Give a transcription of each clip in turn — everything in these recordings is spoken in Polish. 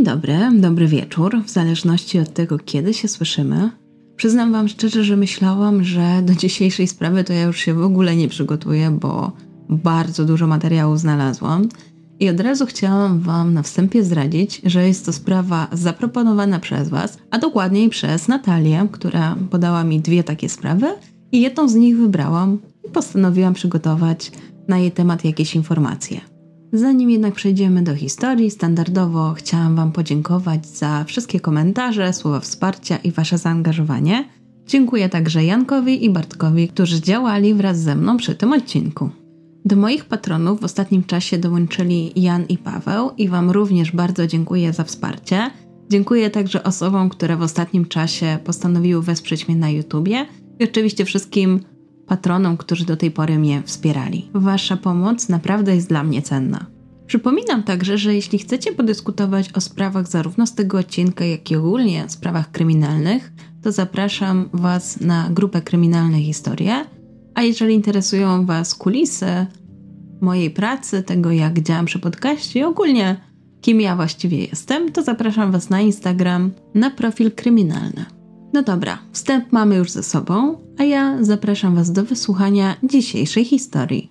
dobry wieczór, w zależności od tego, kiedy się słyszymy. Przyznam Wam szczerze, że myślałam, że do dzisiejszej sprawy to ja już się w ogóle nie przygotuję, bo bardzo dużo materiału znalazłam. I od razu chciałam Wam na wstępie zdradzić, że jest to sprawa zaproponowana przez Was, a dokładniej przez Natalię, która podała mi 2 takie sprawy i jedną z nich wybrałam i postanowiłam przygotować na jej temat jakieś informacje. Zanim jednak przejdziemy do historii, standardowo chciałam Wam podziękować za wszystkie komentarze, słowa wsparcia i Wasze zaangażowanie. Dziękuję także Jankowi i Bartkowi, którzy działali wraz ze mną przy tym odcinku. Do moich patronów w ostatnim czasie dołączyli Jan i Paweł i Wam również bardzo dziękuję za wsparcie. Dziękuję także osobom, które w ostatnim czasie postanowiły wesprzeć mnie na YouTubie i oczywiście wszystkim patronom, którzy do tej pory mnie wspierali. Wasza pomoc naprawdę jest dla mnie cenna. Przypominam także, że jeśli chcecie podyskutować o sprawach zarówno z tego odcinka, jak i ogólnie sprawach kryminalnych, to zapraszam Was na grupę Kryminalne Historie, a jeżeli interesują Was kulisy mojej pracy, tego jak działam przy podcaście i ogólnie kim ja właściwie jestem, to zapraszam Was na Instagram, na profil kryminalny. No dobra, wstęp mamy już ze sobą, a ja zapraszam Was do wysłuchania dzisiejszej historii.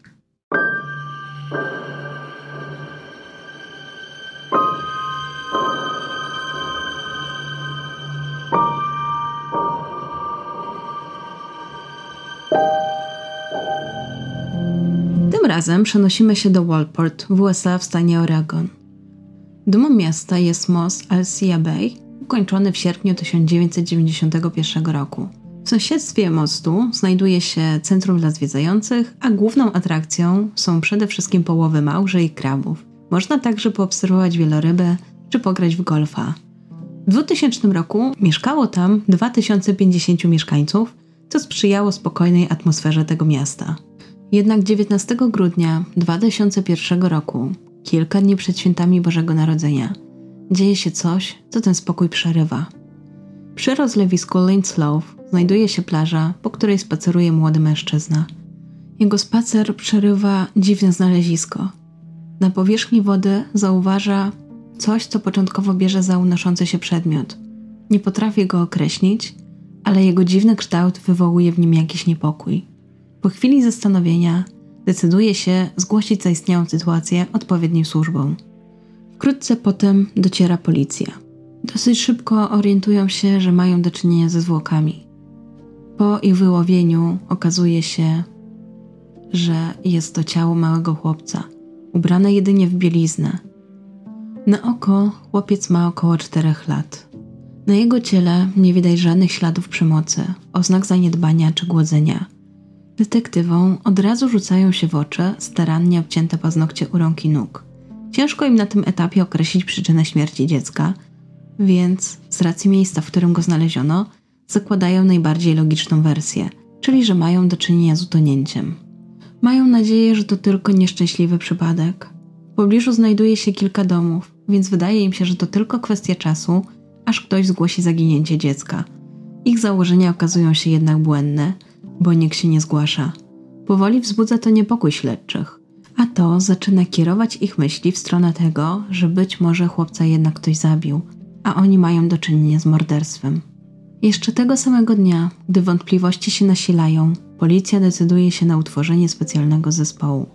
Tym razem przenosimy się do Walport w USA w stanie Oregon. Dumą miasta jest most Alsea Bay, ukończony w sierpniu 1991 roku. W sąsiedztwie mostu znajduje się centrum dla zwiedzających, a główną atrakcją są przede wszystkim połowy małży i krabów. Można także poobserwować wieloryby czy pograć w golfa. W 2000 roku mieszkało tam 2050 mieszkańców, co sprzyjało spokojnej atmosferze tego miasta. Jednak 19 grudnia 2001 roku, kilka dni przed świętami Bożego Narodzenia, dzieje się coś, co ten spokój przerywa. Przy rozlewisku Linslow znajduje się plaża, po której spaceruje młody mężczyzna. Jego spacer przerywa dziwne znalezisko. Na powierzchni wody zauważa coś, co początkowo bierze za unoszący się przedmiot. Nie potrafi go określić, ale jego dziwny kształt wywołuje w nim jakiś niepokój. Po chwili zastanowienia decyduje się zgłosić zaistniałą sytuację odpowiednim służbom. Wkrótce potem dociera policja. Dosyć szybko orientują się, że mają do czynienia ze zwłokami. Po ich wyłowieniu okazuje się, że jest to ciało małego chłopca, ubrane jedynie w bieliznę. Na oko chłopiec ma około 4 lat. Na jego ciele nie widać żadnych śladów przemocy, oznak zaniedbania czy głodzenia. Detektywom od razu rzucają się w oczy starannie obcięte paznokcie u rąk i nóg. Ciężko im na tym etapie określić przyczynę śmierci dziecka, więc z racji miejsca, w którym go znaleziono, zakładają najbardziej logiczną wersję, czyli że mają do czynienia z utonięciem. Mają nadzieję, że to tylko nieszczęśliwy przypadek. W pobliżu znajduje się kilka domów, więc wydaje im się, że to tylko kwestia czasu, aż ktoś zgłosi zaginięcie dziecka. Ich założenia okazują się jednak błędne, bo nikt się nie zgłasza. Powoli wzbudza to niepokój śledczych, a to zaczyna kierować ich myśli w stronę tego, że być może chłopca jednak ktoś zabił, a oni mają do czynienia z morderstwem. Jeszcze tego samego dnia, gdy wątpliwości się nasilają, policja decyduje się na utworzenie specjalnego zespołu.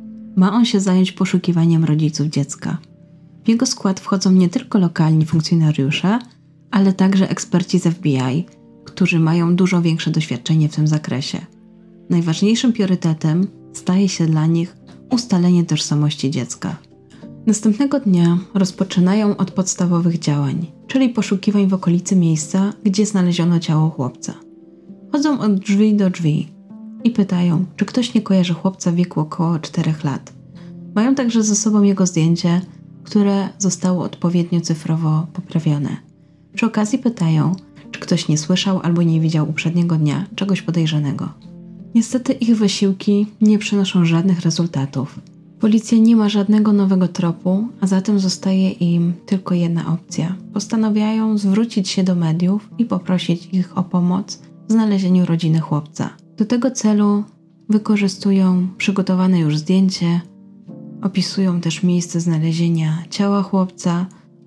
Ma on się zająć poszukiwaniem rodziców dziecka. W jego skład wchodzą nie tylko lokalni funkcjonariusze, ale także eksperci z FBI, którzy mają dużo większe doświadczenie w tym zakresie. Najważniejszym priorytetem staje się dla nich ustalenie tożsamości dziecka. Następnego dnia rozpoczynają od podstawowych działań, czyli poszukiwań w okolicy miejsca, gdzie znaleziono ciało chłopca. Chodzą od drzwi do drzwi i pytają, czy ktoś nie kojarzy chłopca w wieku około 4 lat. Mają także ze sobą jego zdjęcie, które zostało odpowiednio cyfrowo poprawione. Przy okazji pytają, czy ktoś nie słyszał albo nie widział uprzedniego dnia czegoś podejrzanego. Niestety ich wysiłki nie przynoszą żadnych rezultatów. Policja nie ma żadnego nowego tropu, a zatem zostaje im tylko jedna opcja. Postanawiają zwrócić się do mediów i poprosić ich o pomoc w znalezieniu rodziny chłopca. Do tego celu wykorzystują przygotowane już zdjęcie, opisują też miejsce znalezienia ciała chłopca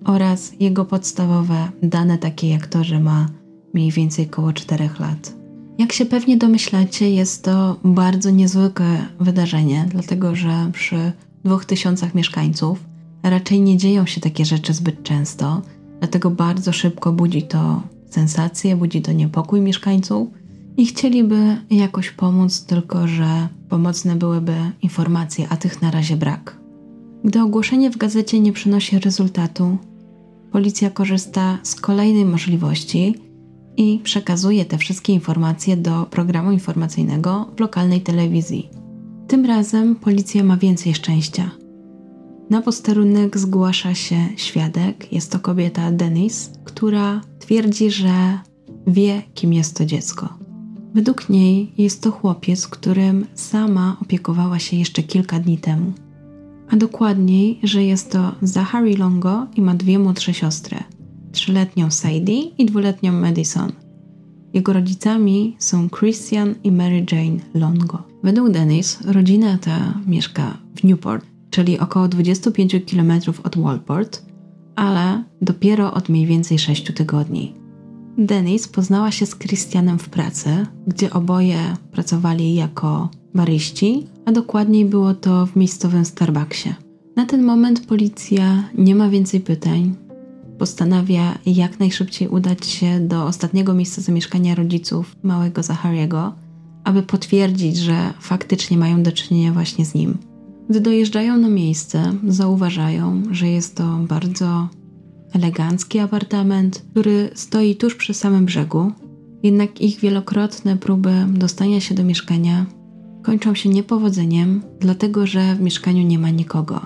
oraz jego podstawowe dane takie jak to, że ma mniej więcej około 4 lat. Jak się pewnie domyślacie, jest to bardzo niezwykłe wydarzenie, dlatego że przy 2000 mieszkańców raczej nie dzieją się takie rzeczy zbyt często, dlatego bardzo szybko budzi to sensację, budzi to niepokój mieszkańców i chcieliby jakoś pomóc, tylko że pomocne byłyby informacje, a tych na razie brak. Gdy ogłoszenie w gazecie nie przynosi rezultatu, policja korzysta z kolejnej możliwości i przekazuje te wszystkie informacje do programu informacyjnego w lokalnej telewizji. Tym razem policja ma więcej szczęścia. Na posterunek zgłasza się świadek, jest to kobieta Denise, która twierdzi, że wie, kim jest to dziecko. Według niej jest to chłopiec, którym sama opiekowała się jeszcze kilka dni temu. A dokładniej, że jest to Zachary Longo i ma 2 młodsze siostry, 3-letnią Sadie i 2-letnią Madison. Jego rodzicami są Christian i Mary Jane Longo. Według Denise rodzina ta mieszka w Newport, czyli około 25 km od Walport, ale dopiero od mniej więcej 6 tygodni. Denise poznała się z Christianem w pracy, gdzie oboje pracowali jako baryści, a dokładniej było to w miejscowym Starbucksie. Na ten moment policja nie ma więcej pytań. Postanawia jak najszybciej udać się do ostatniego miejsca zamieszkania rodziców małego Zachary'ego, aby potwierdzić, że faktycznie mają do czynienia właśnie z nim. Gdy dojeżdżają na miejsce, zauważają, że jest to bardzo elegancki apartament, który stoi tuż przy samym brzegu, jednak ich wielokrotne próby dostania się do mieszkania kończą się niepowodzeniem, dlatego że w mieszkaniu nie ma nikogo.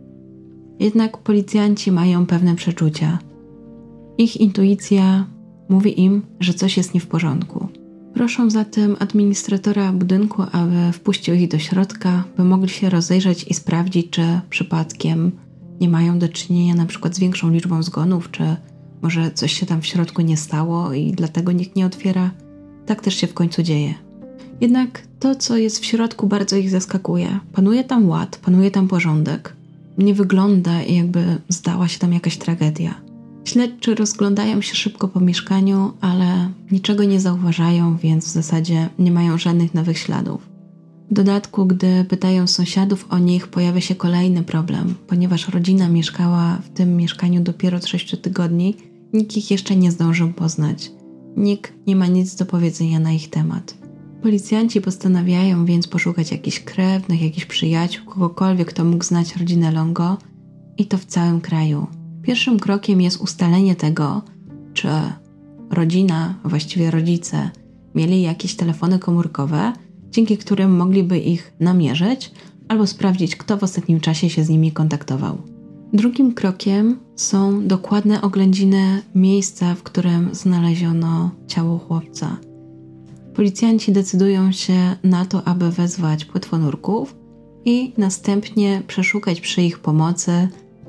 Jednak policjanci mają pewne przeczucia. Ich intuicja mówi im, że coś jest nie w porządku. Proszą zatem administratora budynku, aby wpuścił ich do środka, by mogli się rozejrzeć i sprawdzić, czy przypadkiem nie mają do czynienia na przykład z większą liczbą zgonów, czy może coś się tam w środku nie stało i dlatego nikt nie otwiera. Tak też się w końcu dzieje. Jednak to, co jest w środku, bardzo ich zaskakuje. Panuje tam ład, panuje tam porządek. Nie wygląda, jakby zdała się tam jakaś tragedia. Śledczy rozglądają się szybko po mieszkaniu, ale niczego nie zauważają, więc w zasadzie nie mają żadnych nowych śladów. W dodatku, gdy pytają sąsiadów o nich, pojawia się kolejny problem. Ponieważ rodzina mieszkała w tym mieszkaniu dopiero od 6 tygodni, nikt ich jeszcze nie zdążył poznać. Nikt nie ma nic do powiedzenia na ich temat. Policjanci postanawiają więc poszukać jakichś krewnych, jakichś przyjaciół, kogokolwiek, kto mógł znać rodzinę Longo i to w całym kraju. Pierwszym krokiem jest ustalenie tego, czy rodzina, właściwie rodzice, mieli jakieś telefony komórkowe, dzięki którym mogliby ich namierzyć albo sprawdzić, kto w ostatnim czasie się z nimi kontaktował. Drugim krokiem są dokładne oględziny miejsca, w którym znaleziono ciało chłopca. Policjanci decydują się na to, aby wezwać płetwonurków i następnie przeszukać przy ich pomocy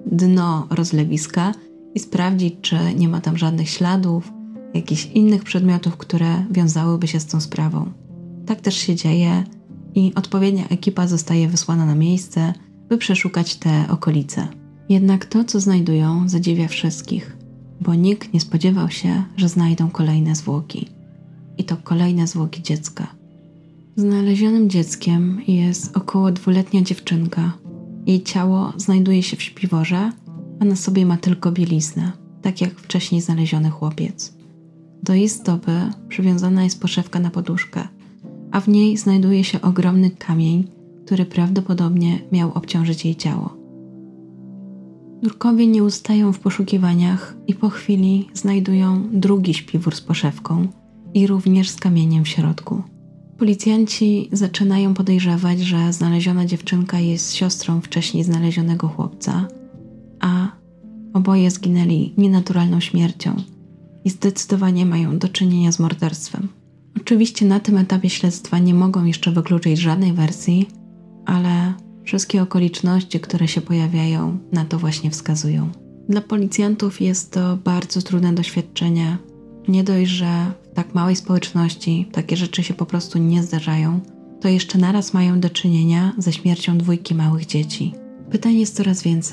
dno rozlewiska i sprawdzić, czy nie ma tam żadnych śladów, jakichś innych przedmiotów, które wiązałyby się z tą sprawą. Tak też się dzieje i odpowiednia ekipa zostaje wysłana na miejsce, by przeszukać te okolice. Jednak to, co znajdują, zadziwia wszystkich, bo nikt nie spodziewał się, że znajdą kolejne zwłoki. I to kolejne zwłoki dziecka. Znalezionym dzieckiem jest około 2-letnia dziewczynka. Jej ciało znajduje się w śpiworze, a na sobie ma tylko bieliznę, tak jak wcześniej znaleziony chłopiec. Do jej stopy przywiązana jest poszewka na poduszkę, a w niej znajduje się ogromny kamień, który prawdopodobnie miał obciążyć jej ciało. Nurkowie nie ustają w poszukiwaniach i po chwili znajdują drugi śpiwór z poszewką i również z kamieniem w środku. Policjanci zaczynają podejrzewać, że znaleziona dziewczynka jest siostrą wcześniej znalezionego chłopca, a oboje zginęli nienaturalną śmiercią i zdecydowanie mają do czynienia z morderstwem. Oczywiście na tym etapie śledztwa nie mogą jeszcze wykluczyć żadnej wersji, ale wszystkie okoliczności, które się pojawiają, na to właśnie wskazują. Dla policjantów jest to bardzo trudne doświadczenie. Nie dość, że w tak małej społeczności takie rzeczy się po prostu nie zdarzają, to jeszcze naraz mają do czynienia ze śmiercią 2 małych dzieci. Pytań jest coraz więcej,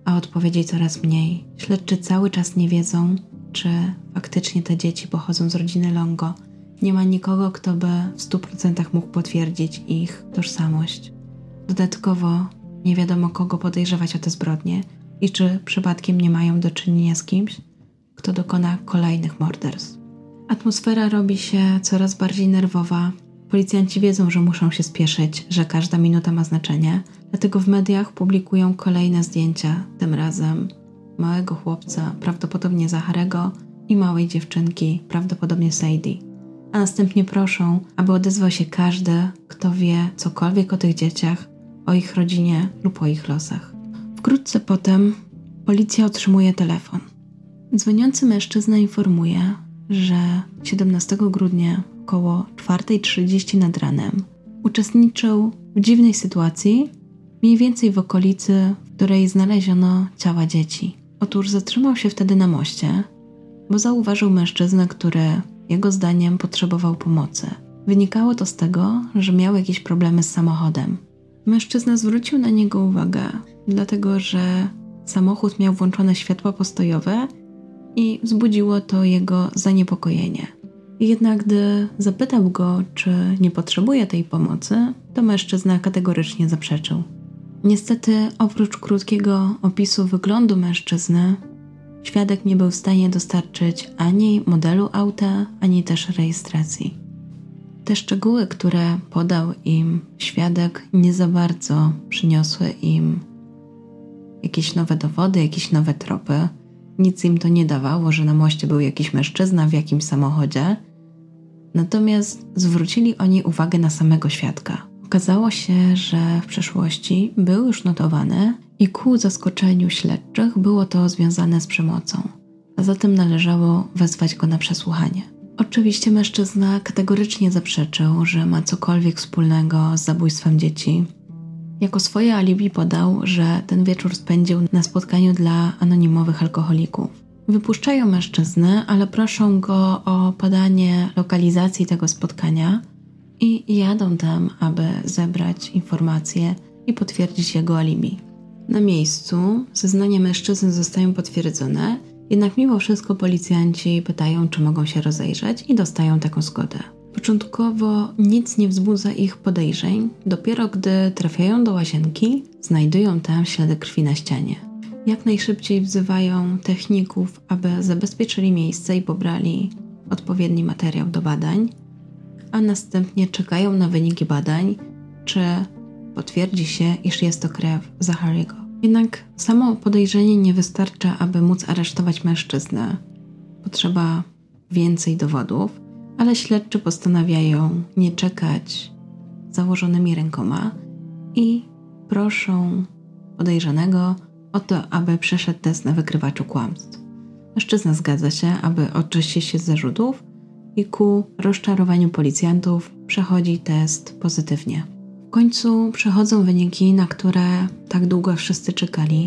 a odpowiedzi coraz mniej. Śledczy cały czas nie wiedzą, czy faktycznie te dzieci pochodzą z rodziny Longo. Nie ma nikogo, kto by w 100% mógł potwierdzić ich tożsamość. Dodatkowo nie wiadomo, kogo podejrzewać o te zbrodnie i czy przypadkiem nie mają do czynienia z kimś, kto dokona kolejnych morderstw. Atmosfera robi się coraz bardziej nerwowa. Policjanci wiedzą, że muszą się spieszyć, że każda minuta ma znaczenie, dlatego w mediach publikują kolejne zdjęcia, tym razem małego chłopca, prawdopodobnie Zacharego, i małej dziewczynki, prawdopodobnie Sadie. A następnie proszą, aby odezwał się każdy, kto wie cokolwiek o tych dzieciach, o ich rodzinie lub o ich losach. Wkrótce potem policja otrzymuje telefon. Dzwoniący mężczyzna informuje, że 17 grudnia około 4:30 nad ranem uczestniczył w dziwnej sytuacji, mniej więcej w okolicy, w której znaleziono ciała dzieci. Otóż zatrzymał się wtedy na moście, bo zauważył mężczyznę, który jego zdaniem potrzebował pomocy. Wynikało to z tego, że miał jakieś problemy z samochodem. Mężczyzna zwrócił na niego uwagę, dlatego że samochód miał włączone światła postojowe i wzbudziło to jego zaniepokojenie. Jednak gdy zapytał go, czy nie potrzebuje tej pomocy, to mężczyzna kategorycznie zaprzeczył. Niestety, oprócz krótkiego opisu wyglądu mężczyzny, świadek nie był w stanie dostarczyć ani modelu auta, ani też rejestracji. Te szczegóły, które podał im świadek, nie za bardzo przyniosły im jakieś nowe dowody, jakieś nowe tropy. Nic im to nie dawało, że na moście był jakiś mężczyzna w jakimś samochodzie. Natomiast zwrócili oni uwagę na samego świadka. Okazało się, że w przeszłości był już notowany i ku zaskoczeniu śledczych było to związane z przemocą, a zatem należało wezwać go na przesłuchanie. Oczywiście mężczyzna kategorycznie zaprzeczył, że ma cokolwiek wspólnego z zabójstwem dzieci. Jako swoje alibi podał, że ten wieczór spędził na spotkaniu dla anonimowych alkoholików. Wypuszczają mężczyznę, ale proszą go o podanie lokalizacji tego spotkania i jadą tam, aby zebrać informacje i potwierdzić jego alibi. Na miejscu zeznania mężczyzny zostają potwierdzone, jednak mimo wszystko policjanci pytają, czy mogą się rozejrzeć i dostają taką zgodę. Początkowo nic nie wzbudza ich podejrzeń, dopiero gdy trafiają do łazienki, znajdują tam ślady krwi na ścianie. Jak najszybciej wzywają techników, aby zabezpieczyli miejsce i pobrali odpowiedni materiał do badań, a następnie czekają na wyniki badań, czy potwierdzi się, iż jest to krew Zacharego. Jednak samo podejrzenie nie wystarcza, aby móc aresztować mężczyznę. Potrzeba więcej dowodów, ale śledczy postanawiają nie czekać założonymi rękoma i proszą podejrzanego o to, aby przeszedł test na wykrywaczu kłamstw. Mężczyzna zgadza się, aby oczyścić się z zarzutów i ku rozczarowaniu policjantów przechodzi test pozytywnie. W końcu przychodzą wyniki, na które tak długo wszyscy czekali.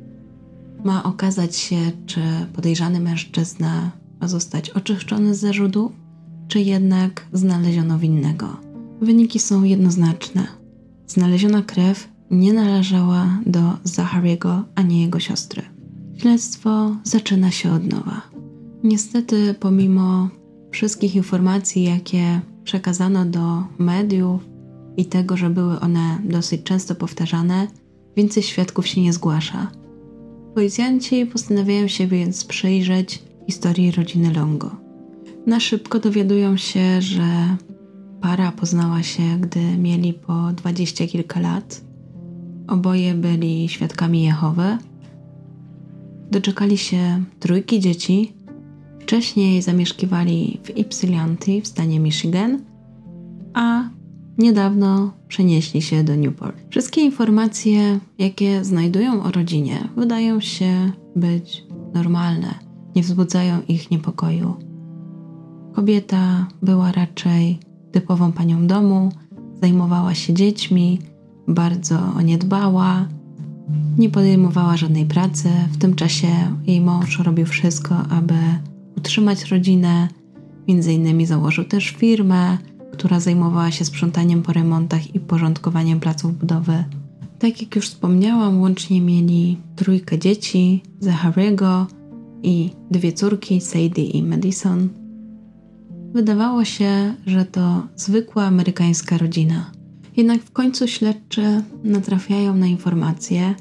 Ma okazać się, czy podejrzany mężczyzna ma zostać oczyszczony z zarzutów, czy jednak znaleziono winnego. Wyniki są jednoznaczne. Znaleziona krew nie należała do Zacharego ani jego siostry. Śledztwo zaczyna się od nowa. Niestety, pomimo wszystkich informacji, jakie przekazano do mediów i tego, że były one dosyć często powtarzane, więcej świadków się nie zgłasza. Policjanci postanawiają się więc przyjrzeć historii rodziny Longo. Na szybko dowiadują się, że para poznała się, gdy mieli po 20 kilka lat. Oboje byli świadkami Jehowy. Doczekali się 3 dzieci. Wcześniej zamieszkiwali w Ypsilanti w stanie Michigan, a niedawno przenieśli się do Newport. Wszystkie informacje, jakie znajdują o rodzinie, wydają się być normalne. Nie wzbudzają ich niepokoju. Kobieta była raczej typową panią domu, zajmowała się dziećmi, bardzo o nie dbała, nie podejmowała żadnej pracy. W tym czasie jej mąż robił wszystko, aby utrzymać rodzinę. Między innymi założył też firmę, która zajmowała się sprzątaniem po remontach i porządkowaniem placów budowy. Tak jak już wspomniałam, łącznie mieli 3 dzieci, Zachariego i 2 córki, Sadie i Madison. Wydawało się, że to zwykła amerykańska rodzina. Jednak w końcu śledczy natrafiają na informację,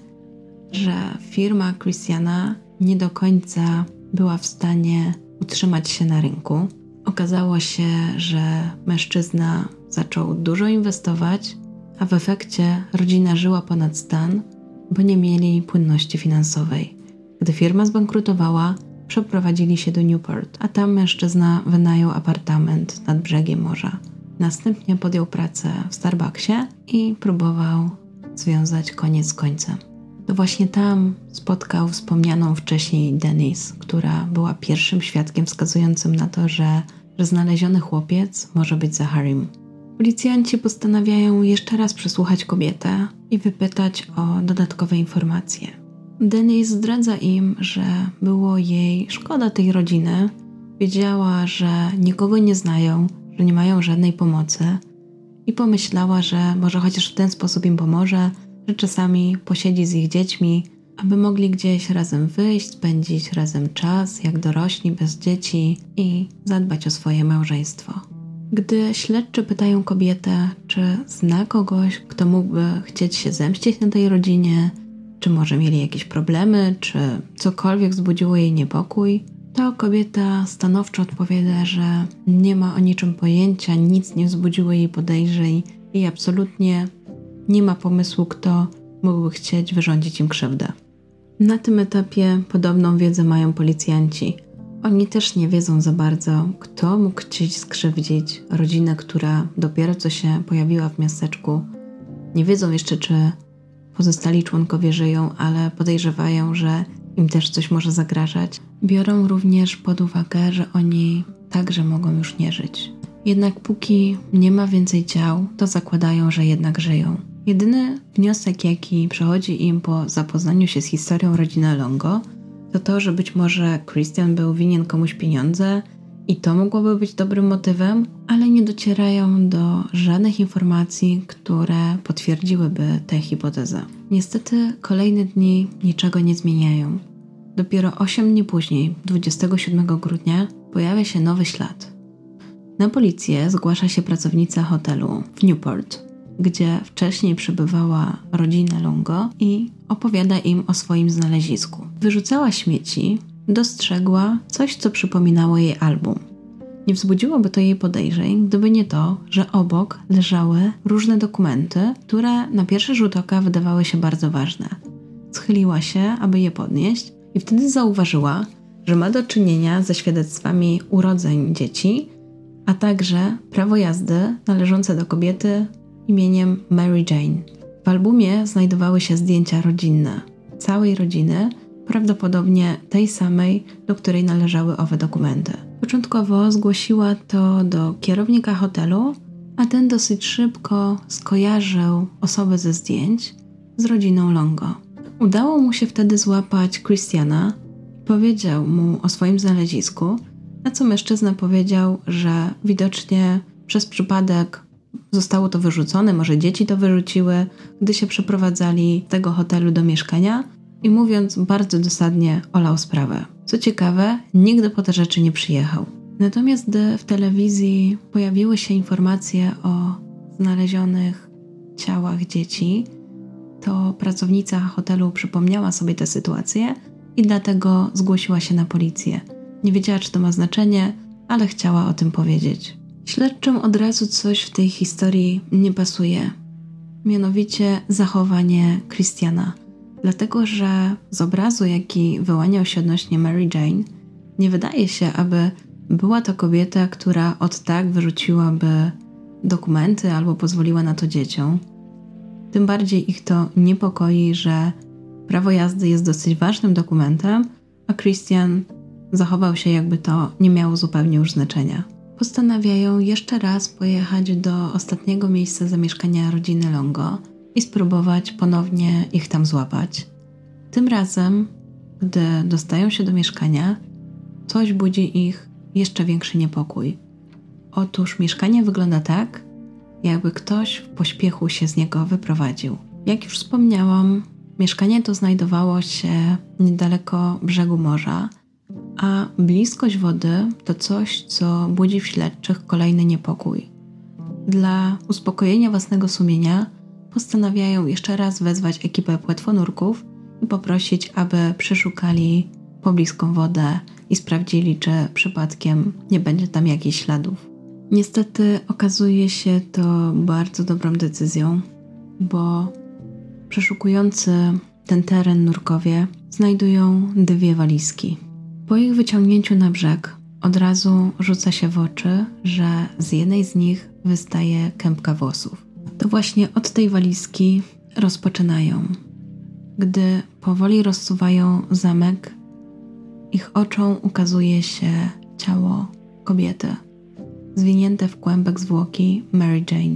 że firma Christiana nie do końca była w stanie utrzymać się na rynku. Okazało się, że mężczyzna zaczął dużo inwestować, a w efekcie rodzina żyła ponad stan, bo nie mieli płynności finansowej. Gdy firma zbankrutowała, przeprowadzili się do Newport, a tam mężczyzna wynajął apartament nad brzegiem morza. Następnie podjął pracę w Starbucksie i próbował związać koniec z końcem. To właśnie tam spotkał wspomnianą wcześniej Denise, która była pierwszym świadkiem wskazującym na to, że znaleziony chłopiec może być Zacharim. Policjanci postanawiają jeszcze raz przesłuchać kobietę i wypytać o dodatkowe informacje. Denise zdradza im, że było jej szkoda tej rodziny. Wiedziała, że nikogo nie znają, że nie mają żadnej pomocy i pomyślała, że może chociaż w ten sposób im pomoże, że czasami posiedzi z ich dziećmi, aby mogli gdzieś razem wyjść, spędzić razem czas, jak dorośli, bez dzieci i zadbać o swoje małżeństwo. Gdy śledczy pytają kobietę, czy zna kogoś, kto mógłby chcieć się zemścić na tej rodzinie, czy może mieli jakieś problemy, czy cokolwiek wzbudziło jej niepokój, to kobieta stanowczo odpowiada, że nie ma o niczym pojęcia, nic nie wzbudziło jej podejrzeń i absolutnie nie ma pomysłu, kto mógłby chcieć wyrządzić im krzywdę. Na tym etapie podobną wiedzę mają policjanci. Oni też nie wiedzą za bardzo, kto mógł chcieć skrzywdzić rodzinę, która dopiero co się pojawiła w miasteczku. Nie wiedzą jeszcze, czy pozostali członkowie żyją, ale podejrzewają, że im też coś może zagrażać. Biorą również pod uwagę, że oni także mogą już nie żyć. Jednak póki nie ma więcej ciał, to zakładają, że jednak żyją. Jedyny wniosek, jaki przychodzi im po zapoznaniu się z historią rodziny Longo, to to, że być może Christian był winien komuś pieniądze i to mogłoby być dobrym motywem, ale nie docierają do żadnych informacji, które potwierdziłyby tę hipotezę. Niestety kolejne dni niczego nie zmieniają. Dopiero 8 dni później, 27 grudnia, pojawia się nowy ślad. Na policję zgłasza się pracownica hotelu w Newport, gdzie wcześniej przebywała rodzina Longo i opowiada im o swoim znalezisku. Wyrzucała śmieci, dostrzegła coś, co przypominało jej album. Nie wzbudziłoby to jej podejrzeń, gdyby nie to, że obok leżały różne dokumenty, które na pierwszy rzut oka wydawały się bardzo ważne. Schyliła się, aby je podnieść i wtedy zauważyła, że ma do czynienia ze świadectwami urodzeń dzieci, a także prawo jazdy należące do kobiety imieniem Mary Jane. W albumie znajdowały się zdjęcia rodzinne, całej rodziny, prawdopodobnie tej samej, do której należały owe dokumenty. Początkowo zgłosiła to do kierownika hotelu, a ten dosyć szybko skojarzył osoby ze zdjęć z rodziną Longo. Udało mu się wtedy złapać Christiana, powiedział mu o swoim znalezisku, na co mężczyzna powiedział, że widocznie przez przypadek zostało to wyrzucone, może dzieci to wyrzuciły, gdy się przeprowadzali z tego hotelu do mieszkania i mówiąc bardzo dosadnie olał sprawę. Co ciekawe, nigdy po te rzeczy nie przyjechał. Natomiast gdy w telewizji pojawiły się informacje o znalezionych ciałach dzieci, to pracownica hotelu przypomniała sobie tę sytuację i dlatego zgłosiła się na policję. Nie wiedziała, czy to ma znaczenie, ale chciała o tym powiedzieć. Śledczym od razu coś w tej historii nie pasuje. Mianowicie zachowanie Christiana. Dlatego, że z obrazu, jaki wyłaniał się odnośnie Mary Jane, nie wydaje się, aby była to kobieta, która od tak wyrzuciłaby dokumenty albo pozwoliła na to dzieciom. Tym bardziej ich to niepokoi, że prawo jazdy jest dosyć ważnym dokumentem, a Christian zachował się, jakby to nie miało zupełnie już znaczenia. Postanawiają jeszcze raz pojechać do ostatniego miejsca zamieszkania rodziny Longo i spróbować ponownie ich tam złapać. Tym razem, gdy dostają się do mieszkania, coś budzi ich jeszcze większy niepokój. Otóż mieszkanie wygląda tak, jakby ktoś w pośpiechu się z niego wyprowadził. Jak już wspomniałam, mieszkanie to znajdowało się niedaleko brzegu morza, a bliskość wody to coś, co budzi w śledczych kolejny niepokój. Dla uspokojenia własnego sumienia postanawiają jeszcze raz wezwać ekipę płetwonurków i poprosić, aby przeszukali pobliską wodę i sprawdzili, czy przypadkiem nie będzie tam jakichś śladów. Niestety okazuje się to bardzo dobrą decyzją, bo przeszukujący ten teren nurkowie znajdują 2 walizki. Po ich wyciągnięciu na brzeg od razu rzuca się w oczy, że z jednej z nich wystaje kępka włosów. To właśnie od tej walizki rozpoczynają. Gdy powoli rozsuwają zamek, ich oczom ukazuje się ciało kobiety, zwinięte w kłębek zwłoki Mary Jane.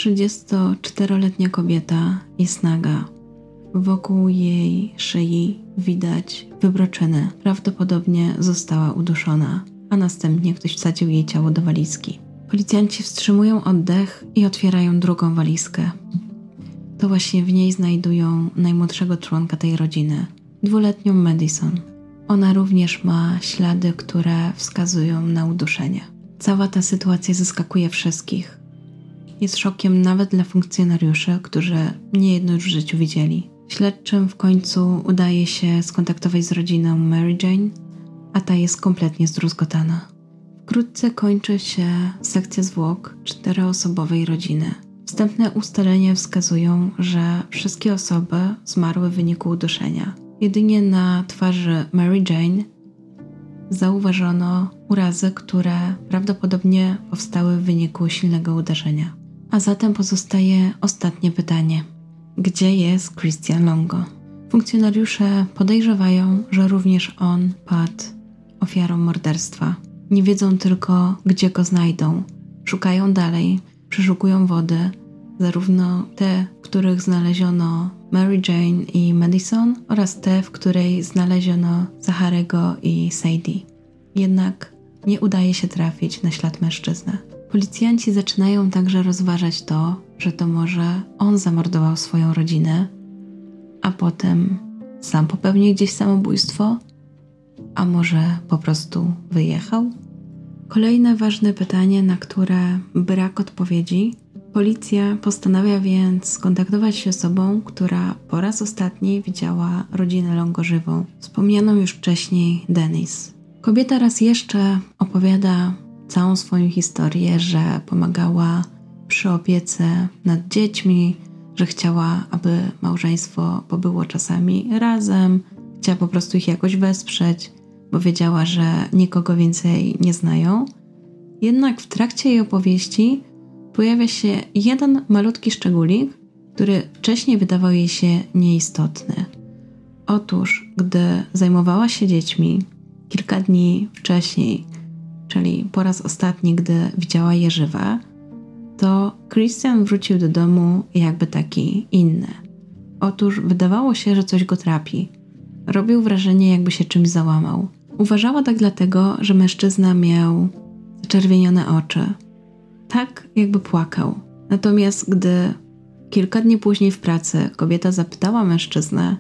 34-letnia kobieta jest naga. Wokół jej szyi widać wybroczyny. Prawdopodobnie została uduszona, a następnie ktoś wsadził jej ciało do walizki. Policjanci wstrzymują oddech i otwierają drugą walizkę. To właśnie w niej znajdują najmłodszego członka tej rodziny, 2-letnią Madison. Ona również ma ślady, które wskazują na uduszenie. Cała ta sytuacja zaskakuje wszystkich. Jest szokiem nawet dla funkcjonariuszy, którzy niejedno już w życiu widzieli. Śledczym w końcu udaje się skontaktować z rodziną Mary Jane, a ta jest kompletnie zdruzgotana. Wkrótce kończy się sekcja zwłok 4-osobowej rodziny. Wstępne ustalenia wskazują, że wszystkie osoby zmarły w wyniku uduszenia. Jedynie na twarzy Mary Jane zauważono urazy, które prawdopodobnie powstały w wyniku silnego uderzenia. A zatem pozostaje ostatnie pytanie. Gdzie jest Christian Longo? Funkcjonariusze podejrzewają, że również on padł ofiarą morderstwa. Nie wiedzą tylko, gdzie go znajdą. Szukają dalej, przeszukują wody, zarówno te, w których znaleziono Mary Jane i Madison, oraz te, w której znaleziono Zacharego i Sadie. Jednak nie udaje się trafić na ślad mężczyzny. Policjanci zaczynają także rozważać to, że to może on zamordował swoją rodzinę, a potem sam popełnił gdzieś samobójstwo, a może po prostu wyjechał? Kolejne ważne pytanie, na które brak odpowiedzi. Policja postanawia więc skontaktować się z osobą, która po raz ostatni widziała rodzinę Longo żywą, wspomnianą już wcześniej Denise. Kobieta raz jeszcze opowiada całą swoją historię, że pomagała przy opiece nad dziećmi, że chciała, aby małżeństwo pobyło czasami razem, chciała po prostu ich jakoś wesprzeć, bo wiedziała, że nikogo więcej nie znają. Jednak w trakcie jej opowieści pojawia się jeden malutki szczególik, który wcześniej wydawał jej się nieistotny. Otóż, gdy zajmowała się dziećmi kilka dni wcześniej, czyli po raz ostatni, gdy widziała je żywe, to Christian wrócił do domu jakby taki inny. Otóż wydawało się, że coś go trapi. Robił wrażenie, jakby się czymś załamał. Uważała tak dlatego, że mężczyzna miał zaczerwienione oczy. Tak, jakby płakał. Natomiast gdy kilka dni później w pracy kobieta zapytała mężczyznę,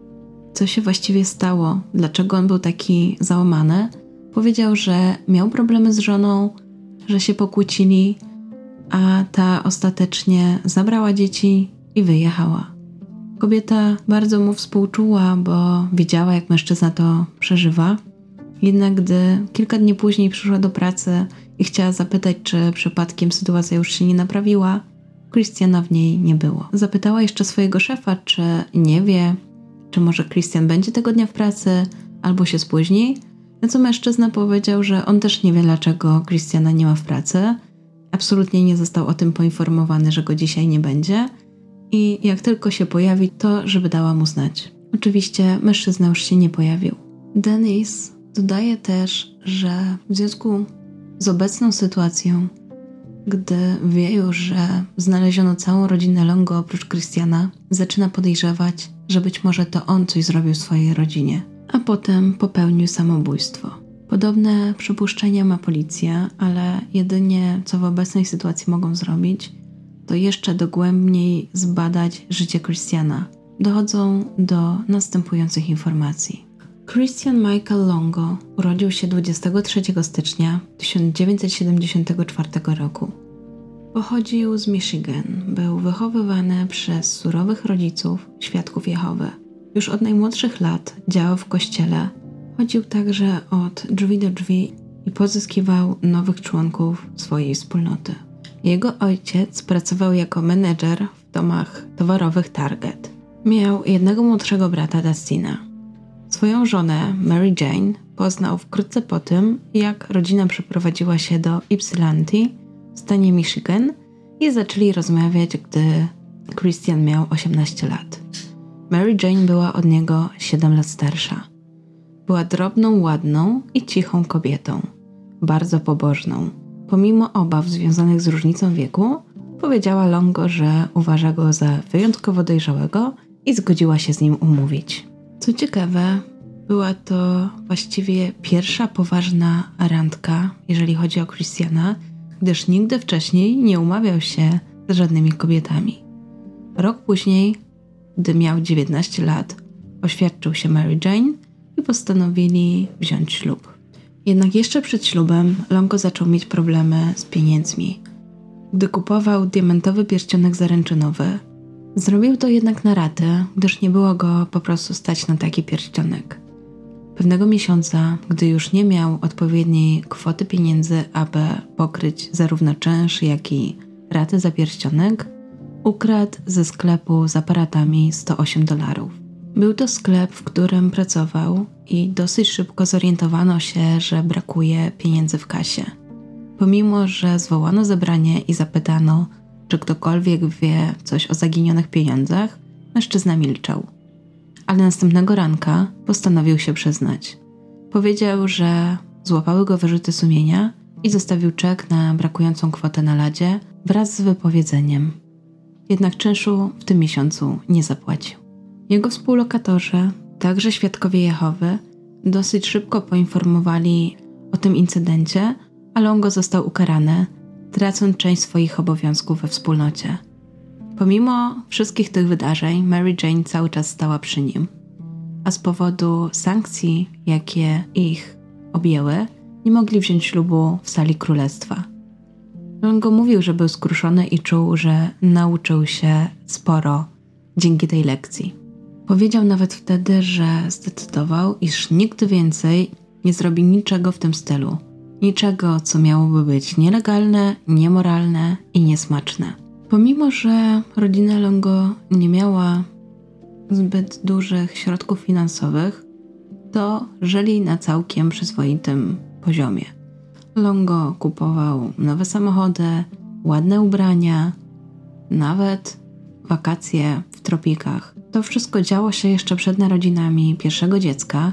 co się właściwie stało, dlaczego on był taki załamany, powiedział, że miał problemy z żoną, że się pokłócili, a ta ostatecznie zabrała dzieci i wyjechała. Kobieta bardzo mu współczuła, bo widziała, jak mężczyzna to przeżywa. Jednak gdy kilka dni później przyszła do pracy i chciała zapytać, czy przypadkiem sytuacja już się nie naprawiła, Christiana w niej nie było. Zapytała jeszcze swojego szefa, czy nie wie, czy może Christian będzie tego dnia w pracy, albo się spóźni, na co mężczyzna powiedział, że on też nie wie, dlaczego Christiana nie ma w pracy. Absolutnie nie został o tym poinformowany, że go dzisiaj nie będzie i jak tylko się pojawi, to żeby dała mu znać. Oczywiście mężczyzna już się nie pojawił. Denise dodaje też, że w związku z obecną sytuacją, gdy wie już, że znaleziono całą rodzinę Longo oprócz Christiana, zaczyna podejrzewać, że być może to on coś zrobił swojej rodzinie, a potem popełnił samobójstwo. Podobne przypuszczenia ma policja, ale jedynie co w obecnej sytuacji mogą zrobić, to jeszcze dogłębniej zbadać życie Christiana. Dochodzą do następujących informacji. Christian Michael Longo urodził się 23 stycznia 1974 roku. Pochodził z Michigan, był wychowywany przez surowych rodziców, świadków Jehowy. Już od najmłodszych lat działał w kościele, chodził także od drzwi do drzwi i pozyskiwał nowych członków swojej wspólnoty. Jego ojciec pracował jako menedżer w domach towarowych Target. Miał jednego młodszego brata Dustina. Swoją żonę, Mary Jane, poznał wkrótce po tym, jak rodzina przeprowadziła się do Ypsilanti w stanie Michigan i zaczęli rozmawiać, gdy Christian miał 18 lat. Mary Jane była od niego 7 lat starsza. Była drobną, ładną i cichą kobietą, bardzo pobożną. Pomimo obaw związanych z różnicą wieku, powiedziała Longo, że uważa go za wyjątkowo dojrzałego i zgodziła się z nim umówić. Co ciekawe, była to właściwie pierwsza poważna randka, jeżeli chodzi o Christiana, gdyż nigdy wcześniej nie umawiał się z żadnymi kobietami. Rok później, gdy miał 19 lat, oświadczył się Mary Jane i postanowili wziąć ślub. Jednak jeszcze przed ślubem Longo zaczął mieć problemy z pieniędzmi. Gdy kupował diamentowy pierścionek zaręczynowy, zrobił to jednak na ratę, gdyż nie było go po prostu stać na taki pierścionek. Pewnego miesiąca, gdy już nie miał odpowiedniej kwoty pieniędzy, aby pokryć zarówno czynsz, jak i raty za pierścionek, ukradł ze sklepu z aparatami $108. Był to sklep, w którym pracował i dosyć szybko zorientowano się, że brakuje pieniędzy w kasie. Pomimo, że zwołano zebranie i zapytano, czy ktokolwiek wie coś o zaginionych pieniądzach, mężczyzna milczał. Ale następnego ranka postanowił się przyznać. Powiedział, że złapały go wyrzuty sumienia i zostawił czek na brakującą kwotę na ladzie wraz z wypowiedzeniem. Jednak czynszu w tym miesiącu nie zapłacił. Jego współlokatorzy, także świadkowie Jehowy, dosyć szybko poinformowali o tym incydencie, a Longo został ukarany, tracąc część swoich obowiązków we wspólnocie. Pomimo wszystkich tych wydarzeń, Mary Jane cały czas stała przy nim, a z powodu sankcji, jakie ich objęły, nie mogli wziąć ślubu w sali królestwa. Longo mówił, że był skruszony i czuł, że nauczył się sporo dzięki tej lekcji. Powiedział nawet wtedy, że zdecydował, iż nigdy więcej nie zrobi niczego w tym stylu. Niczego, co miałoby być nielegalne, niemoralne i niesmaczne. Pomimo, że rodzina Longo nie miała zbyt dużych środków finansowych, to żyli na całkiem przyzwoitym poziomie. Longo kupował nowe samochody, ładne ubrania, nawet wakacje w tropikach. To wszystko działo się jeszcze przed narodzinami pierwszego dziecka,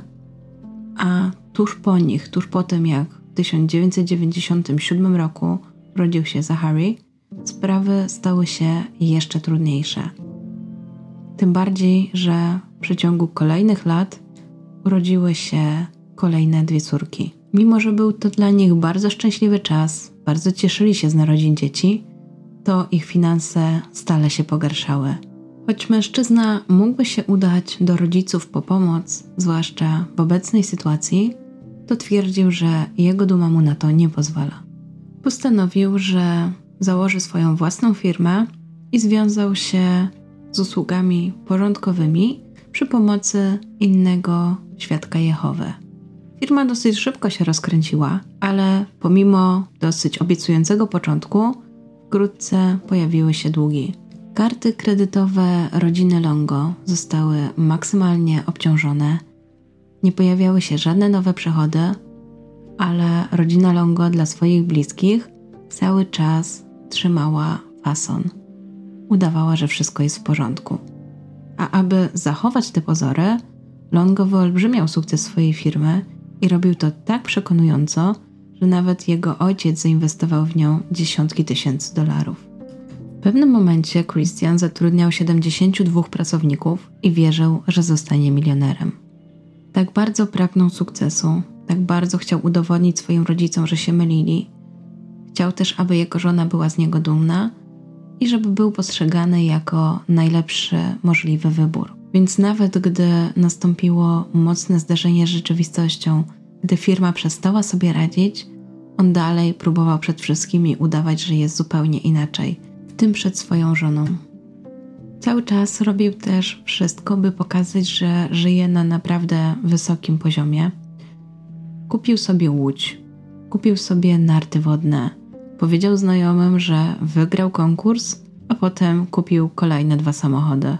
a tuż po nich, tuż po tym jak w 1997 roku urodził się Zachary, sprawy stały się jeszcze trudniejsze. Tym bardziej, że w przeciągu kolejnych lat urodziły się kolejne 2 córki. Mimo że był to dla nich bardzo szczęśliwy czas, bardzo cieszyli się z narodzin dzieci, to ich finanse stale się pogarszały. Choć mężczyzna mógłby się udać do rodziców po pomoc, zwłaszcza w obecnej sytuacji, to twierdził, że jego duma mu na to nie pozwala. Postanowił, że założy swoją własną firmę i związał się z usługami porządkowymi przy pomocy innego świadka Jehowy. Firma dosyć szybko się rozkręciła, ale pomimo dosyć obiecującego początku, wkrótce pojawiły się długi. Karty kredytowe rodziny Longo zostały maksymalnie obciążone, nie pojawiały się żadne nowe przychody, ale rodzina Longo dla swoich bliskich cały czas trzymała fason. Udawała, że wszystko jest w porządku. A aby zachować te pozory, Longo wyolbrzymiał sukces swojej firmy i robił to tak przekonująco, że nawet jego ojciec zainwestował w nią dziesiątki tysięcy dolarów. W pewnym momencie Christian zatrudniał 72 pracowników i wierzył, że zostanie milionerem. Tak bardzo pragnął sukcesu, tak bardzo chciał udowodnić swoim rodzicom, że się mylili. Chciał też, aby jego żona była z niego dumna i żeby był postrzegany jako najlepszy możliwy wybór. Więc nawet gdy nastąpiło mocne zderzenie z rzeczywistością, gdy firma przestała sobie radzić, on dalej próbował przed wszystkimi udawać, że jest zupełnie inaczej, w tym przed swoją żoną. Cały czas robił też wszystko, by pokazać, że żyje na naprawdę wysokim poziomie. Kupił sobie łódź, kupił sobie narty wodne, powiedział znajomym, że wygrał konkurs, a potem kupił kolejne 2 samochody.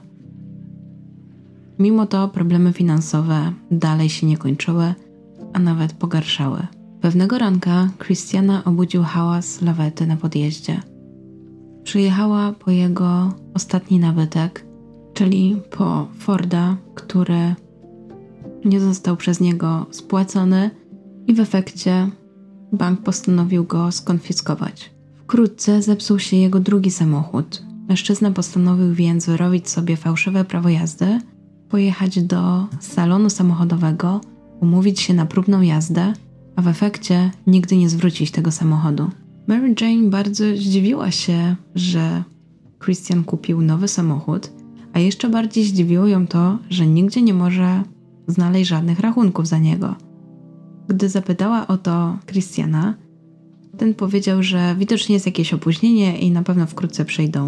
Mimo to problemy finansowe dalej się nie kończyły, a nawet pogarszały. Pewnego ranka Christiana obudził hałas lawety na podjeździe. Przyjechała po jego ostatni nabytek, czyli po Forda, który nie został przez niego spłacony i w efekcie bank postanowił go skonfiskować. Wkrótce zepsuł się jego drugi samochód. Mężczyzna postanowił więc wyrobić sobie fałszywe prawo jazdy, pojechać do salonu samochodowego, umówić się na próbną jazdę, a w efekcie nigdy nie zwrócić tego samochodu. Mary Jane bardzo zdziwiła się, że Christian kupił nowy samochód, a jeszcze bardziej zdziwiło ją to, że nigdzie nie może znaleźć żadnych rachunków za niego. Gdy zapytała o to Christiana, ten powiedział, że widocznie jest jakieś opóźnienie i na pewno wkrótce przyjdą.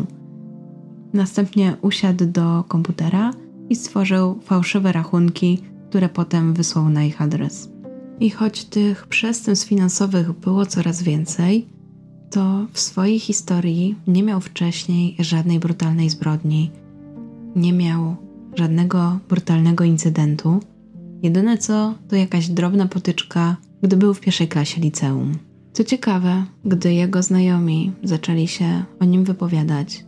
Następnie usiadł do komputera i stworzył fałszywe rachunki, które potem wysłał na ich adres. I choć tych przestępstw finansowych było coraz więcej, to w swojej historii nie miał wcześniej żadnej brutalnej zbrodni, nie miał żadnego brutalnego incydentu. Jedyne co, to jakaś drobna potyczka, gdy był w 1. klasie liceum. Co ciekawe, gdy jego znajomi zaczęli się o nim wypowiadać,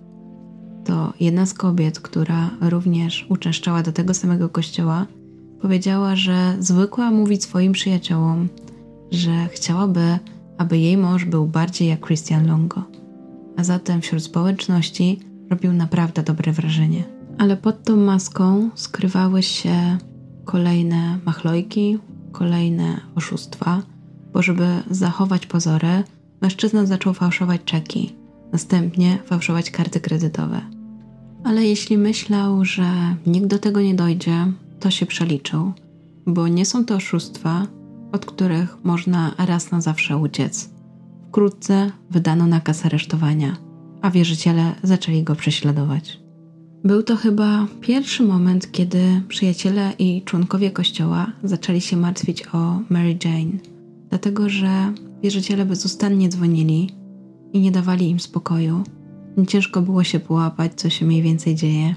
to jedna z kobiet, która również uczęszczała do tego samego kościoła, powiedziała, że zwykła mówić swoim przyjaciołom, że chciałaby, aby jej mąż był bardziej jak Christian Longo, a zatem wśród społeczności robił naprawdę dobre wrażenie. Ale pod tą maską skrywały się kolejne machlojki, kolejne oszustwa, bo żeby zachować pozory, mężczyzna zaczął fałszować czeki, następnie fałszować karty kredytowe. Ale jeśli myślał, że nikt do tego nie dojdzie, to się przeliczył, bo nie są to oszustwa, od których można raz na zawsze uciec. Wkrótce wydano nakaz aresztowania, a wierzyciele zaczęli go prześladować. Był to chyba pierwszy moment, kiedy przyjaciele i członkowie kościoła zaczęli się martwić o Mary Jane, dlatego że wierzyciele bezustannie dzwonili i nie dawali im spokoju. Ciężko było się połapać, co się mniej więcej dzieje.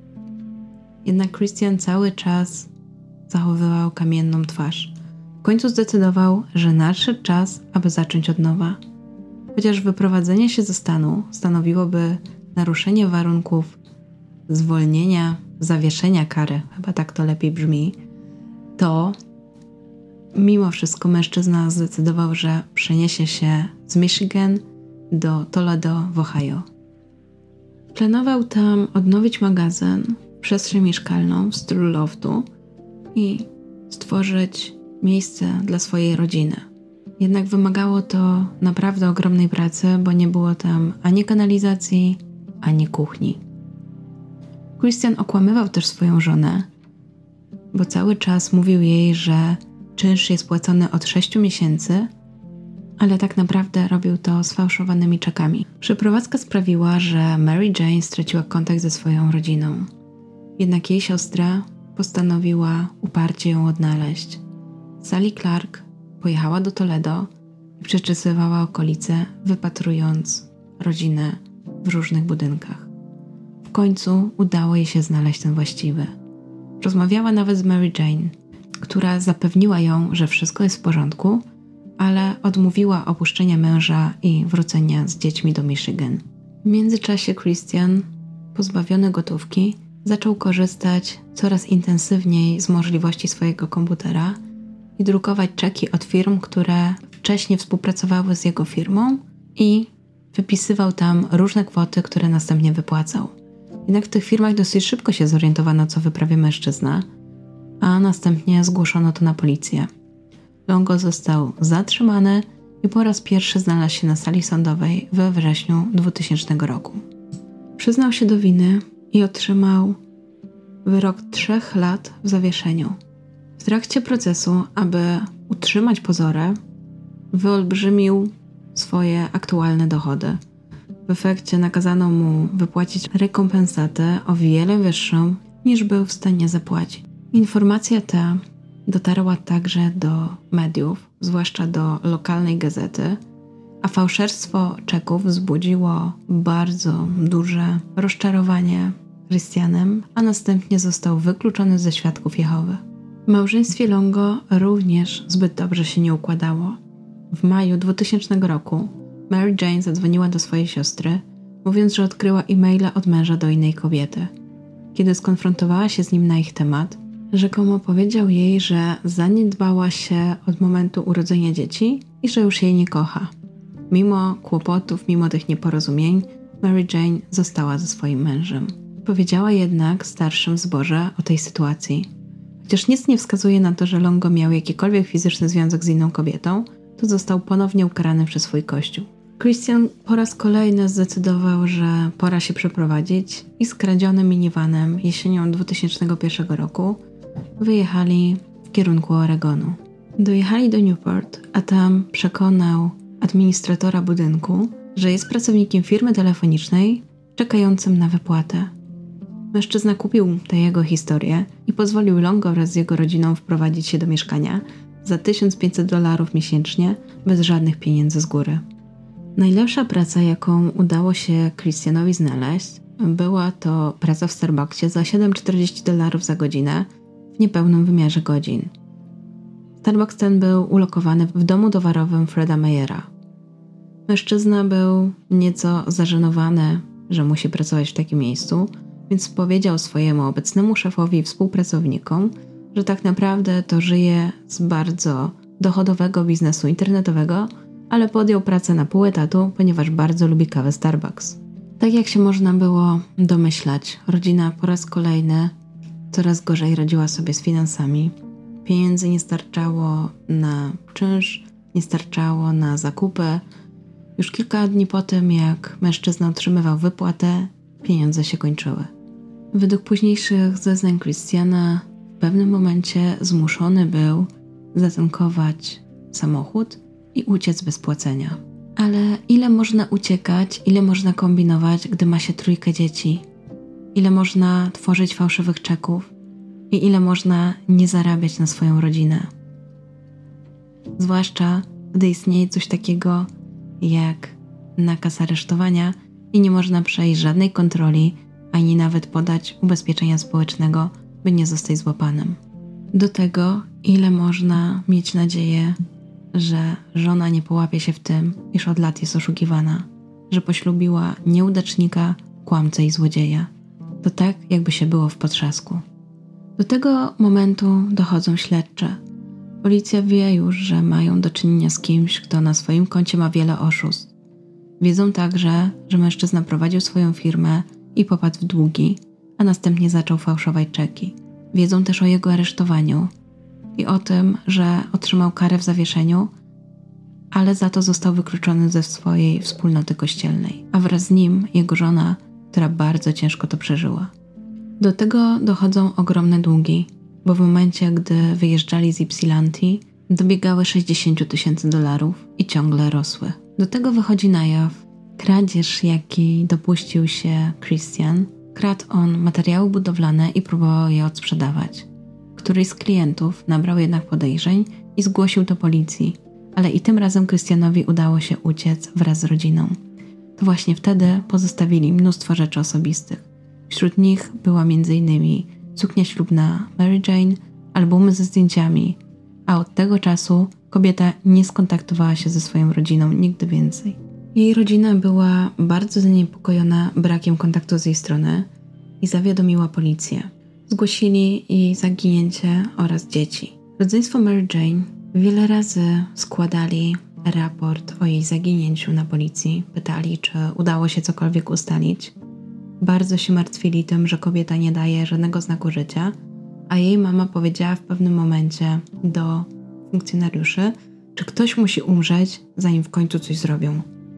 Jednak Christian cały czas zachowywał kamienną twarz. W końcu zdecydował, że nadszedł czas, aby zacząć od nowa. Chociaż wyprowadzenie się ze stanu stanowiłoby naruszenie warunków zwolnienia, zawieszenia kary, chyba tak to lepiej brzmi, to mimo wszystko mężczyzna zdecydował, że przeniesie się z Michigan do Toledo w Ohio. Planował tam odnowić magazyn, przestrzeń mieszkalną w stylu loftu i stworzyć miejsce dla swojej rodziny. Jednak wymagało to naprawdę ogromnej pracy, bo nie było tam ani kanalizacji, ani kuchni. Christian okłamywał też swoją żonę, bo cały czas mówił jej, że czynsz jest płacony od 6 miesięcy, ale tak naprawdę robił to sfałszowanymi czekami. Przeprowadzka sprawiła, że Mary Jane straciła kontakt ze swoją rodziną. Jednak jej siostra postanowiła uparcie ją odnaleźć. Sally Clark pojechała do Toledo i przeczesywała okolice, wypatrując rodzinę w różnych budynkach. W końcu udało jej się znaleźć ten właściwy. Rozmawiała nawet z Mary Jane, która zapewniła ją, że wszystko jest w porządku, ale odmówiła opuszczenia męża i wrócenia z dziećmi do Michigan. W międzyczasie Christian, pozbawiony gotówki, zaczął korzystać coraz intensywniej z możliwości swojego komputera i drukować czeki od firm, które wcześniej współpracowały z jego firmą i wypisywał tam różne kwoty, które następnie wypłacał. Jednak w tych firmach dosyć szybko się zorientowano, co wyprawia mężczyzna, a następnie zgłoszono to na policję. Longo został zatrzymany i po raz pierwszy znalazł się na sali sądowej we wrześniu 2000 roku. Przyznał się do winy i otrzymał wyrok 3 lat w zawieszeniu. W trakcie procesu, aby utrzymać pozorę, wyolbrzymił swoje aktualne dochody. W efekcie nakazano mu wypłacić rekompensatę o wiele wyższą, niż był w stanie zapłacić. Informacja ta dotarła także do mediów, zwłaszcza do lokalnej gazety, a fałszerstwo czeków wzbudziło bardzo duże rozczarowanie Christianem, a następnie został wykluczony ze świadków Jehowy. W małżeństwie Longo również zbyt dobrze się nie układało. W maju 2000 roku Mary Jane zadzwoniła do swojej siostry, mówiąc, że odkryła e-maile od męża do innej kobiety. Kiedy skonfrontowała się z nim na ich temat, rzekomo powiedział jej, że zaniedbała się od momentu urodzenia dzieci i że już jej nie kocha. Mimo kłopotów, mimo tych nieporozumień, Mary Jane została ze swoim mężem. Powiedziała jednak starszym w zborze o tej sytuacji. Chociaż nic nie wskazuje na to, że Longo miał jakikolwiek fizyczny związek z inną kobietą, to został ponownie ukarany przez swój kościół. Christian po raz kolejny zdecydował, że pora się przeprowadzić i skradzionym minivanem jesienią 2001 roku wyjechali w kierunku Oregonu. Dojechali do Newport, a tam przekonał administratora budynku, że jest pracownikiem firmy telefonicznej czekającym na wypłatę. Mężczyzna kupił tę jego historię i pozwolił Longo wraz z jego rodziną wprowadzić się do mieszkania za $1500 miesięcznie, bez żadnych pieniędzy z góry. Najlepsza praca, jaką udało się Christianowi znaleźć, była to praca w Starbucksie za $7,40 za godzinę w niepełnym wymiarze godzin. Starbucks ten był ulokowany w domu towarowym Freda Mayera. Mężczyzna był nieco zażenowany, że musi pracować w takim miejscu, więc powiedział swojemu obecnemu szefowi i współpracownikom, że tak naprawdę to żyje z bardzo dochodowego biznesu internetowego, ale podjął pracę na pół etatu, ponieważ bardzo lubi kawę Starbucks. Tak jak się można było domyślać, rodzina po raz kolejny coraz gorzej radziła sobie z finansami. Pieniędzy nie starczało na czynsz, nie starczało na zakupy. Już kilka dni po tym, jak mężczyzna otrzymywał wypłatę, pieniądze się kończyły. Według późniejszych zeznań Christiana w pewnym momencie zmuszony był zatankować samochód i uciec bez płacenia. Ale ile można uciekać, ile można kombinować, gdy ma się 3 dzieci? Ile można tworzyć fałszywych czeków? I ile można nie zarabiać na swoją rodzinę? Zwłaszcza, gdy istnieje coś takiego jak nakaz aresztowania i nie można przejść żadnej kontroli, ani nawet podać ubezpieczenia społecznego, by nie zostać złapanym. Do tego, ile można mieć nadzieję, że żona nie połapie się w tym, iż od lat jest oszukiwana, że poślubiła nieudacznika, kłamcę i złodzieja. To tak, jakby się było w potrzasku. Do tego momentu dochodzą śledcze. Policja wie już, że mają do czynienia z kimś, kto na swoim koncie ma wiele oszustw. Wiedzą także, że mężczyzna prowadził swoją firmę i popadł w długi, a następnie zaczął fałszować czeki. Wiedzą też o jego aresztowaniu i o tym, że otrzymał karę w zawieszeniu, ale za to został wykluczony ze swojej wspólnoty kościelnej, a wraz z nim jego żona, która bardzo ciężko to przeżyła. Do tego dochodzą ogromne długi, bo w momencie, gdy wyjeżdżali z Ypsilanti, dobiegały $60,000 i ciągle rosły. Do tego wychodzi na jaw kradzież, jakiej dopuścił się Christian. Kradł on materiały budowlane i próbował je odsprzedawać. Któryś z klientów nabrał jednak podejrzeń i zgłosił to policji, ale i tym razem Christianowi udało się uciec wraz z rodziną. To właśnie wtedy pozostawili mnóstwo rzeczy osobistych. Wśród nich była m.in. suknia ślubna Mary Jane, albumy ze zdjęciami, a od tego czasu kobieta nie skontaktowała się ze swoją rodziną nigdy więcej. Jej rodzina była bardzo zaniepokojona brakiem kontaktu z jej strony i zawiadomiła policję. Zgłosili jej zaginięcie oraz dzieci. Rodzeństwo Mary Jane wiele razy składali raport o jej zaginięciu na policji. Pytali, czy udało się cokolwiek ustalić. Bardzo się martwili tym, że kobieta nie daje żadnego znaku życia, a jej mama powiedziała w pewnym momencie do funkcjonariuszy, że ktoś musi umrzeć, zanim w końcu coś zrobią.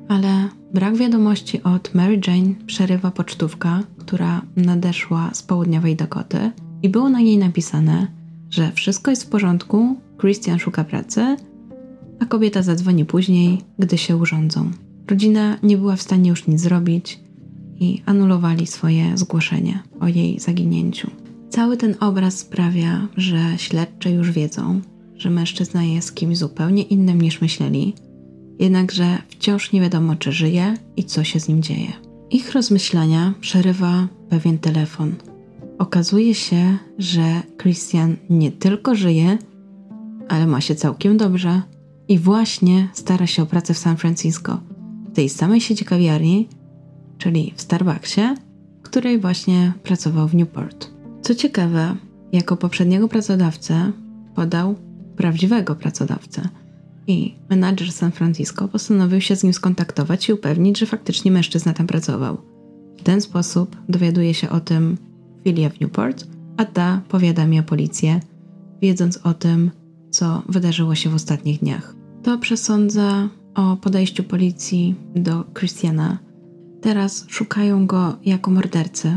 Ale brak wiadomości od Mary Jane przerywa pocztówka, która nadeszła z południowej Dakoty i było na niej napisane, że wszystko jest w porządku, Christian szuka pracy, a kobieta zadzwoni później, gdy się urządzą. Rodzina nie była w stanie już nic zrobić i anulowali swoje zgłoszenie o jej zaginięciu. Cały ten obraz sprawia, że śledczy już wiedzą, że mężczyzna jest kimś zupełnie innym niż myśleli, jednakże wciąż nie wiadomo, czy żyje i co się z nim dzieje. Ich rozmyślania przerywa pewien telefon. Okazuje się, że Christian nie tylko żyje, ale ma się całkiem dobrze i właśnie stara się o pracę w San Francisco, w tej samej sieci kawiarni, czyli w Starbucksie, w której właśnie pracował w Newport. Co ciekawe, jako poprzedniego pracodawcę podał prawdziwego pracodawcę i menadżer San Francisco postanowił się z nim skontaktować i upewnić, że faktycznie mężczyzna tam pracował. W ten sposób dowiaduje się o tym filia w Newport, a ta powiadamia policję, wiedząc o tym, co wydarzyło się w ostatnich dniach. To przesądza o podejściu policji do Christiana. Teraz szukają go jako mordercy.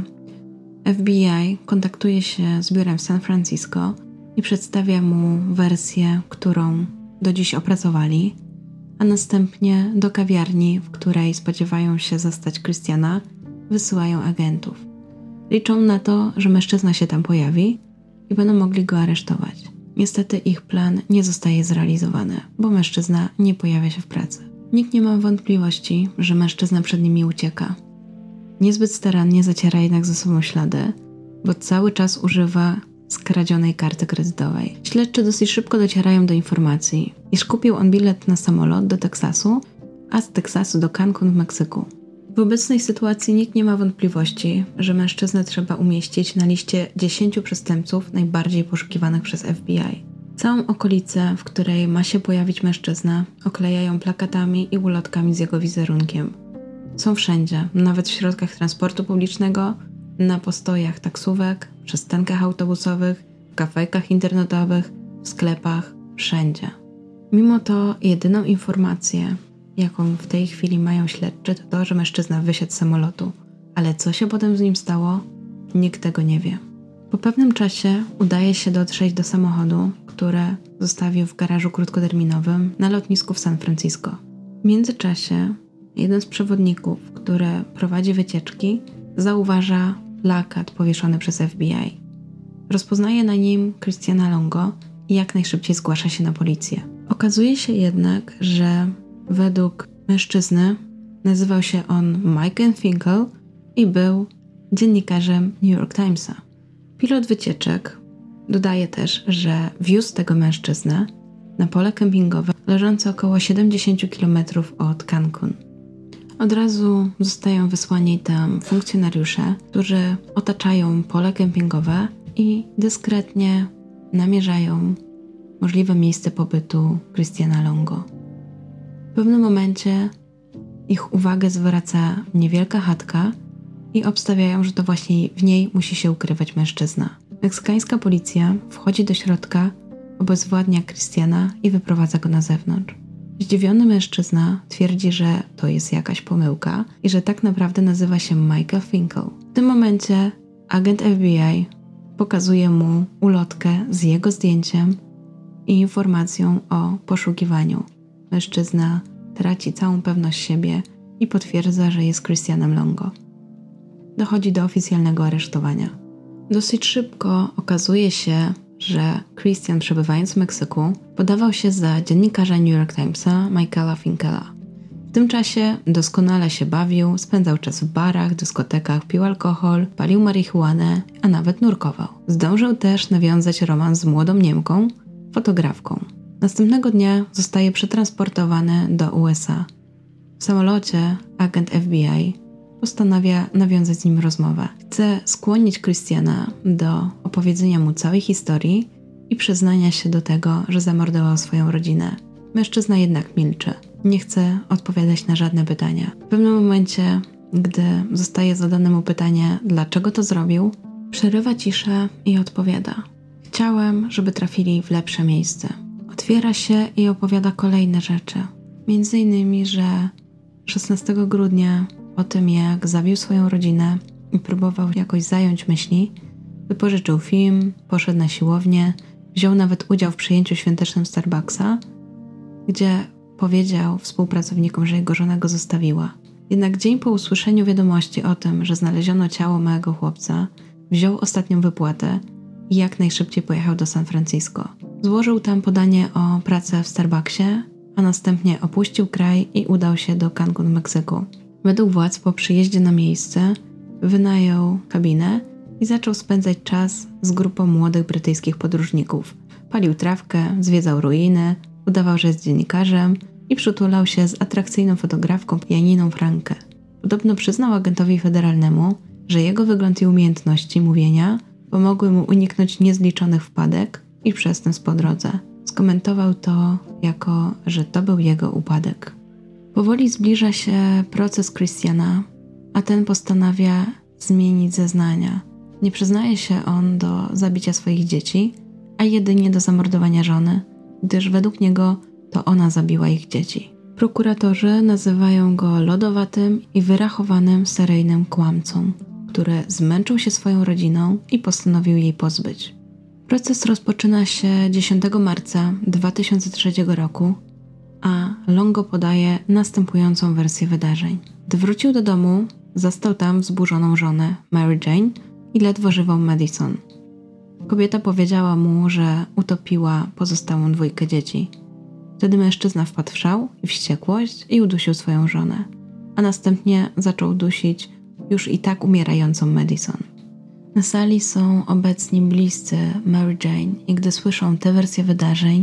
FBI kontaktuje się z biurem w San Francisco i przedstawia mu wersję, którą do dziś opracowali, a następnie do kawiarni, w której spodziewają się zastać Christiana, wysyłają agentów. Liczą na to, że mężczyzna się tam pojawi i będą mogli go aresztować. Niestety ich plan nie zostaje zrealizowany, bo mężczyzna nie pojawia się w pracy. Nikt nie ma wątpliwości, że mężczyzna przed nimi ucieka. Niezbyt starannie zaciera jednak ze sobą ślady, bo cały czas używa skradzionej karty kredytowej. Śledczy dosyć szybko docierają do informacji, iż kupił on bilet na samolot do Teksasu, a z Teksasu do Cancun w Meksyku. W obecnej sytuacji nikt nie ma wątpliwości, że mężczyznę trzeba umieścić na liście 10 przestępców najbardziej poszukiwanych przez FBI. Całą okolicę, w której ma się pojawić mężczyzna, oklejają plakatami i ulotkami z jego wizerunkiem. Są wszędzie, nawet w środkach transportu publicznego, na postojach taksówek, przystankach autobusowych, w kafejkach internetowych, w sklepach, wszędzie. Mimo to jedyną informację, jaką w tej chwili mają śledczy, to to, że mężczyzna wysiadł z samolotu. Ale co się potem z nim stało? Nikt tego nie wie. Po pewnym czasie udaje się dotrzeć do samochodu, który zostawił w garażu krótkoterminowym na lotnisku w San Francisco. W międzyczasie jeden z przewodników, który prowadzi wycieczki, zauważa plakat powieszony przez FBI. Rozpoznaje na nim Christiana Longo i jak najszybciej zgłasza się na policję. Okazuje się jednak, że według mężczyzny nazywał się on Mike Finkel i był dziennikarzem New York Timesa. Pilot wycieczek dodaje też, że wiózł tego mężczyznę na pole kempingowe leżące około 70 km od Cancun. Od razu zostają wysłani tam funkcjonariusze, którzy otaczają pole kempingowe i dyskretnie namierzają możliwe miejsce pobytu Christiana Longo. W pewnym momencie ich uwagę zwraca niewielka chatka i obstawiają, że to właśnie w niej musi się ukrywać mężczyzna. Meksykańska policja wchodzi do środka, obezwładnia Christiana i wyprowadza go na zewnątrz. Zdziwiony mężczyzna twierdzi, że to jest jakaś pomyłka i że tak naprawdę nazywa się Michael Finkel. W tym momencie agent FBI pokazuje mu ulotkę z jego zdjęciem i informacją o poszukiwaniu. Mężczyzna traci całą pewność siebie i potwierdza, że jest Christianem Longo. Dochodzi do oficjalnego aresztowania. Dosyć szybko okazuje się, że Christian, przebywając w Meksyku, podawał się za dziennikarza New York Timesa Michaela Finkela. W tym czasie doskonale się bawił, spędzał czas w barach, dyskotekach, pił alkohol, palił marihuanę, a nawet nurkował. Zdążył też nawiązać romans z młodą Niemką, fotografką. Następnego dnia zostaje przetransportowany do USA. W samolocie agent FBI postanawia nawiązać z nim rozmowę. Chce skłonić Christiana do opowiedzenia mu całej historii i przyznania się do tego, że zamordował swoją rodzinę. Mężczyzna jednak milczy. Nie chce odpowiadać na żadne pytania. W pewnym momencie, gdy zostaje zadane mu pytanie, dlaczego to zrobił, przerywa ciszę i odpowiada: chciałem, żeby trafili w lepsze miejsce. Otwiera się i opowiada kolejne rzeczy. Między innymi, że 16 grudnia, po tym jak zabił swoją rodzinę i próbował jakoś zająć myśli, wypożyczył film, poszedł na siłownię, wziął nawet udział w przyjęciu świątecznym Starbucksa, gdzie powiedział współpracownikom, że jego żona go zostawiła. Jednak dzień po usłyszeniu wiadomości o tym, że znaleziono ciało małego chłopca, wziął ostatnią wypłatę i jak najszybciej pojechał do San Francisco. Złożył tam podanie o pracę w Starbucksie, a następnie opuścił kraj i udał się do Cancun w Meksyku. Według władz po przyjeździe na miejsce wynajął kabinę i zaczął spędzać czas z grupą młodych brytyjskich podróżników. Palił trawkę, zwiedzał ruiny, udawał, że jest dziennikarzem i przytulał się z atrakcyjną fotografką Janiną Frankę. Podobno przyznał agentowi federalnemu, że jego wygląd i umiejętności mówienia pomogły mu uniknąć niezliczonych wpadek i przestępstw po drodze. Skomentował to jako, że to był jego upadek. Powoli zbliża się proces Christiana, a ten postanawia zmienić zeznania. Nie przyznaje się on do zabicia swoich dzieci, a jedynie do zamordowania żony, gdyż według niego to ona zabiła ich dzieci. Prokuratorzy nazywają go lodowatym i wyrachowanym seryjnym kłamcą, który zmęczył się swoją rodziną i postanowił jej pozbyć. Proces rozpoczyna się 10 marca 2003 roku, a Longo podaje następującą wersję wydarzeń. Gdy wrócił do domu, zastał tam wzburzoną żonę, Mary Jane, i ledwo żywą Madison. Kobieta powiedziała mu, że utopiła pozostałą dwójkę dzieci. Wtedy mężczyzna wpadł w szał i wściekłość i udusił swoją żonę, a następnie zaczął dusić już i tak umierającą Madison. Na sali są obecni bliscy Mary Jane i gdy słyszą tę wersję wydarzeń,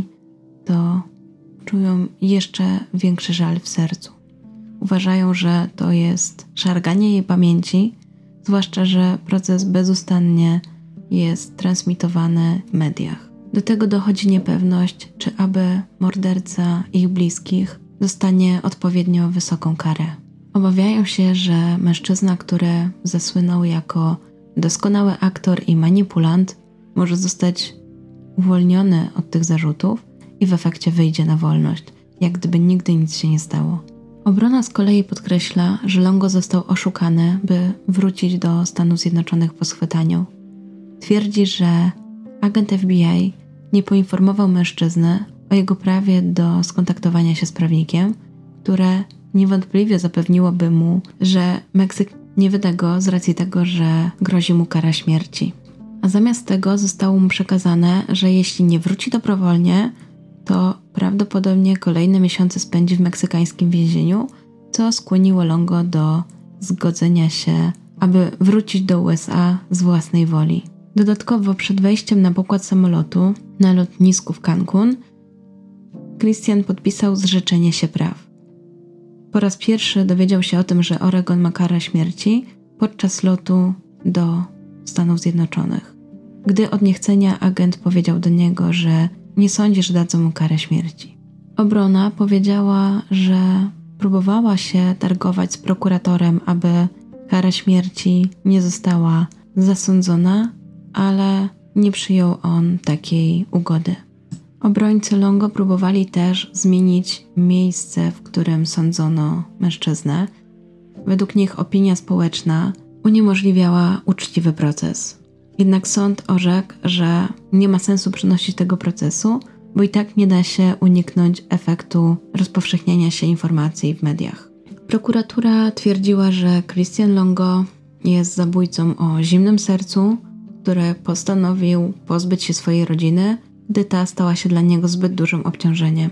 to czują jeszcze większy żal w sercu. Uważają, że to jest szarganie jej pamięci, zwłaszcza, że proces bezustannie jest transmitowany w mediach. Do tego dochodzi niepewność, czy aby morderca ich bliskich dostanie odpowiednio wysoką karę. Obawiają się, że mężczyzna, który zasłynął jako doskonały aktor i manipulant, może zostać uwolniony od tych zarzutów i w efekcie wyjdzie na wolność, jak gdyby nigdy nic się nie stało. Obrona z kolei podkreśla, że Longo został oszukany, by wrócić do Stanów Zjednoczonych po schwytaniu. Twierdzi, że agent FBI nie poinformował mężczyzny o jego prawie do skontaktowania się z prawnikiem, które niewątpliwie zapewniłoby mu, że Meksyk nie wyda go z racji tego, że grozi mu kara śmierci. A zamiast tego zostało mu przekazane, że jeśli nie wróci dobrowolnie, to prawdopodobnie kolejne miesiące spędzi w meksykańskim więzieniu, co skłoniło Longo do zgodzenia się, aby wrócić do USA z własnej woli. Dodatkowo przed wejściem na pokład samolotu na lotnisku w Cancun Christian podpisał zrzeczenie się praw. Po raz pierwszy dowiedział się o tym, że Oregon ma karę śmierci podczas lotu do Stanów Zjednoczonych. Gdy od niechcenia agent powiedział do niego, że nie sądzi, że dadzą mu karę śmierci. Obrona powiedziała, że próbowała się targować z prokuratorem, aby kara śmierci nie została zasądzona, ale nie przyjął on takiej ugody. Obrońcy Longo próbowali też zmienić miejsce, w którym sądzono mężczyznę. Według nich opinia społeczna uniemożliwiała uczciwy proces. Jednak sąd orzekł, że nie ma sensu przenosić tego procesu, bo i tak nie da się uniknąć efektu rozpowszechniania się informacji w mediach. Prokuratura twierdziła, że Christian Longo jest zabójcą o zimnym sercu, który postanowił pozbyć się swojej rodziny, gdy ta stała się dla niego zbyt dużym obciążeniem.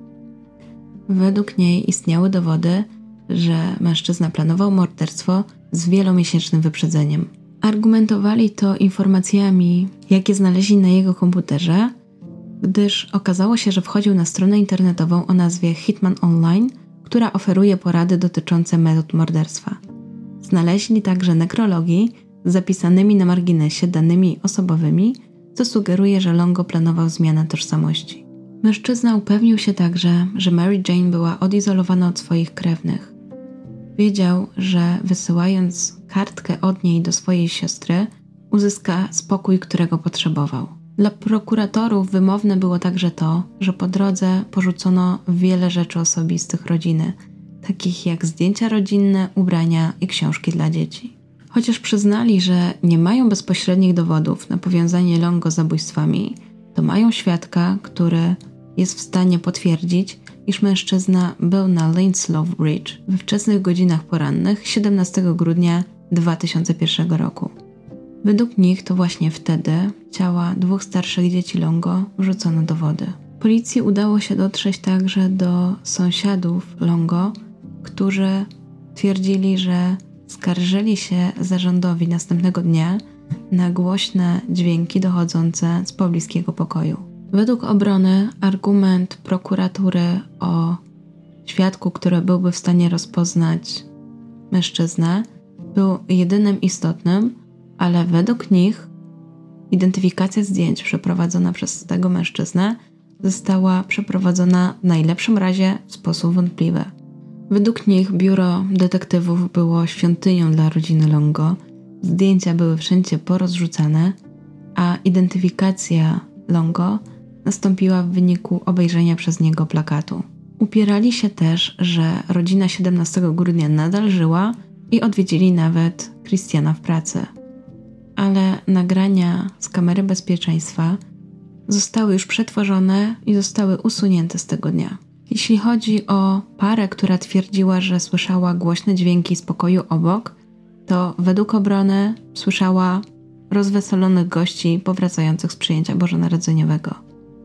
Według niej istniały dowody, że mężczyzna planował morderstwo z wielomiesięcznym wyprzedzeniem. Argumentowali to informacjami, jakie znaleźli na jego komputerze, gdyż okazało się, że wchodził na stronę internetową o nazwie Hitman Online, która oferuje porady dotyczące metod morderstwa. Znaleźli także nekrologii z zapisanymi na marginesie danymi osobowymi, co sugeruje, że Longo planował zmianę tożsamości. Mężczyzna upewnił się także, że Mary Jane była odizolowana od swoich krewnych. Wiedział, że wysyłając kartkę od niej do swojej siostry, uzyska spokój, którego potrzebował. Dla prokuratorów wymowne było także to, że po drodze porzucono wiele rzeczy osobistych rodziny, takich jak zdjęcia rodzinne, ubrania i książki dla dzieci. Chociaż przyznali, że nie mają bezpośrednich dowodów na powiązanie Longo z zabójstwami, to mają świadka, który jest w stanie potwierdzić, iż mężczyzna był na Linslow Bridge we wczesnych godzinach porannych 17 grudnia 2001 roku. Według nich to właśnie wtedy ciała 2 starszych dzieci Longo wrzucono do wody. Policji udało się dotrzeć także do sąsiadów Longo, którzy twierdzili, że skarżyli się zarządowi następnego dnia na głośne dźwięki dochodzące z pobliskiego pokoju. Według obrony argument prokuratury o świadku, który byłby w stanie rozpoznać mężczyznę, był jedynym istotnym, ale według nich identyfikacja zdjęć przeprowadzona przez tego mężczyznę została przeprowadzona w najlepszym razie w sposób wątpliwy. Według nich biuro detektywów było świątynią dla rodziny Longo, zdjęcia były wszędzie porozrzucane, a identyfikacja Longo nastąpiła w wyniku obejrzenia przez niego plakatu. Upierali się też, że rodzina 17 grudnia nadal żyła i odwiedzili nawet Christiana w pracy. Ale nagrania z kamery bezpieczeństwa zostały już przetworzone i zostały usunięte z tego dnia. Jeśli chodzi o parę, która twierdziła, że słyszała głośne dźwięki z pokoju obok, to według obrony słyszała rozwesolonych gości powracających z przyjęcia bożonarodzeniowego.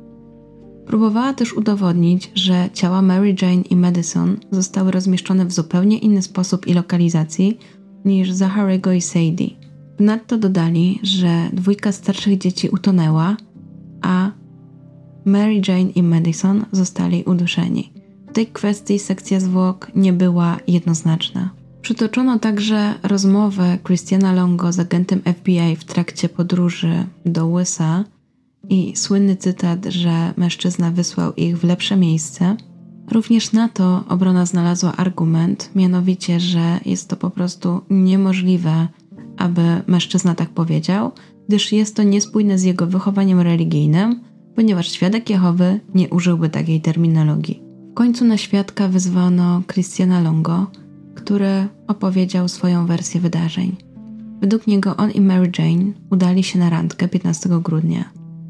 Próbowała też udowodnić, że ciała Mary Jane i Madison zostały rozmieszczone w zupełnie inny sposób i lokalizacji niż Zacharego i Sadie. Ponadto dodali, że 2 starszych dzieci utonęła, a Mary Jane i Madison zostali uduszeni. W tej kwestii sekcja zwłok nie była jednoznaczna. Przytoczono także rozmowę Christiana Longo z agentem FBI w trakcie podróży do USA i słynny cytat, że mężczyzna wysłał ich w lepsze miejsce. Również na to obrona znalazła argument, mianowicie, że jest to po prostu niemożliwe, aby mężczyzna tak powiedział, gdyż jest to niespójne z jego wychowaniem religijnym, ponieważ świadek Jehowy nie użyłby takiej terminologii. W końcu na świadka wezwano Christiana Longo, który opowiedział swoją wersję wydarzeń. Według niego on i Mary Jane udali się na randkę 15 grudnia.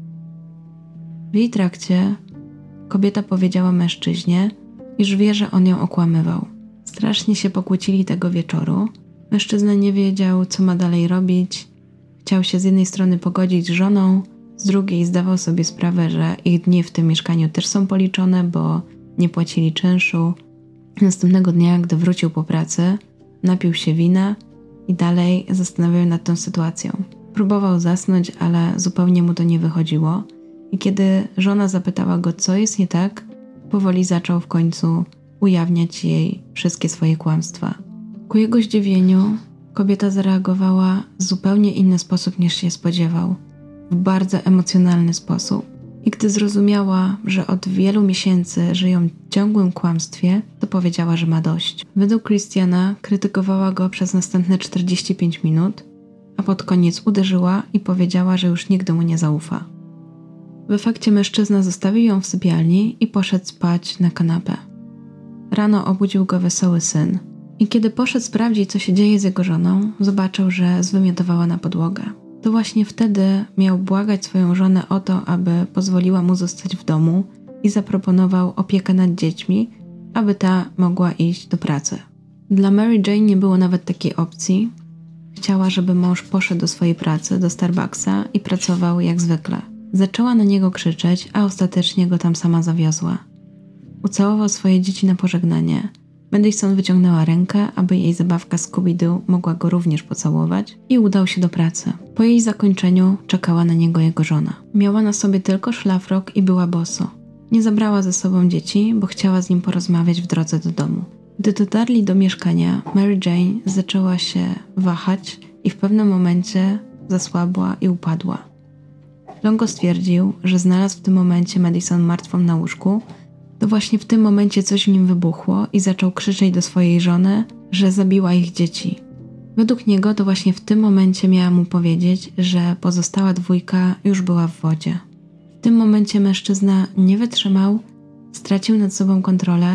W jej trakcie kobieta powiedziała mężczyźnie, iż wie, że on ją okłamywał. Strasznie się pokłócili tego wieczoru. Mężczyzna nie wiedział, co ma dalej robić. Chciał się z jednej strony pogodzić z żoną, z drugiej zdawał sobie sprawę, że ich dni w tym mieszkaniu też są policzone, bo nie płacili czynszu. Następnego dnia, gdy wrócił po pracy, napił się wina i dalej zastanawiał nad tą sytuacją. Próbował zasnąć, ale zupełnie mu to nie wychodziło i kiedy żona zapytała go, co jest nie tak, powoli zaczął w końcu ujawniać jej wszystkie swoje kłamstwa. Ku jego zdziwieniu kobieta zareagowała w zupełnie inny sposób niż się spodziewał, w bardzo emocjonalny sposób. I gdy zrozumiała, że od wielu miesięcy żyją w ciągłym kłamstwie, to powiedziała, że ma dość. Według Christiana krytykowała go przez następne 45 minut, a pod koniec uderzyła i powiedziała, że już nigdy mu nie zaufa. W efekcie mężczyzna zostawił ją w sypialni i poszedł spać na kanapę. Rano obudził go wesoły syn. I kiedy poszedł sprawdzić, co się dzieje z jego żoną, zobaczył, że zwymiotowała na podłogę. To właśnie wtedy miał błagać swoją żonę o to, aby pozwoliła mu zostać w domu i zaproponował opiekę nad dziećmi, aby ta mogła iść do pracy. Dla Mary Jane nie było nawet takiej opcji. Chciała, żeby mąż poszedł do swojej pracy, do Starbucksa i pracował jak zwykle. Zaczęła na niego krzyczeć, a ostatecznie go tam sama zawiozła. Ucałował swoje dzieci na pożegnanie. Madison wyciągnęła rękę, aby jej zabawka Scooby-Doo mogła go również pocałować i udał się do pracy. Po jej zakończeniu czekała na niego jego żona. Miała na sobie tylko szlafrok i była boso. Nie zabrała ze sobą dzieci, bo chciała z nim porozmawiać w drodze do domu. Gdy dotarli do mieszkania, Mary Jane zaczęła się wahać i w pewnym momencie zasłabła i upadła. Longo stwierdził, że znalazł w tym momencie Madison martwą na łóżku. To właśnie w tym momencie coś w nim wybuchło i zaczął krzyczeć do swojej żony, że zabiła ich dzieci. Według niego to właśnie w tym momencie miała mu powiedzieć, że pozostała 2 już była w wodzie. W tym momencie mężczyzna nie wytrzymał, stracił nad sobą kontrolę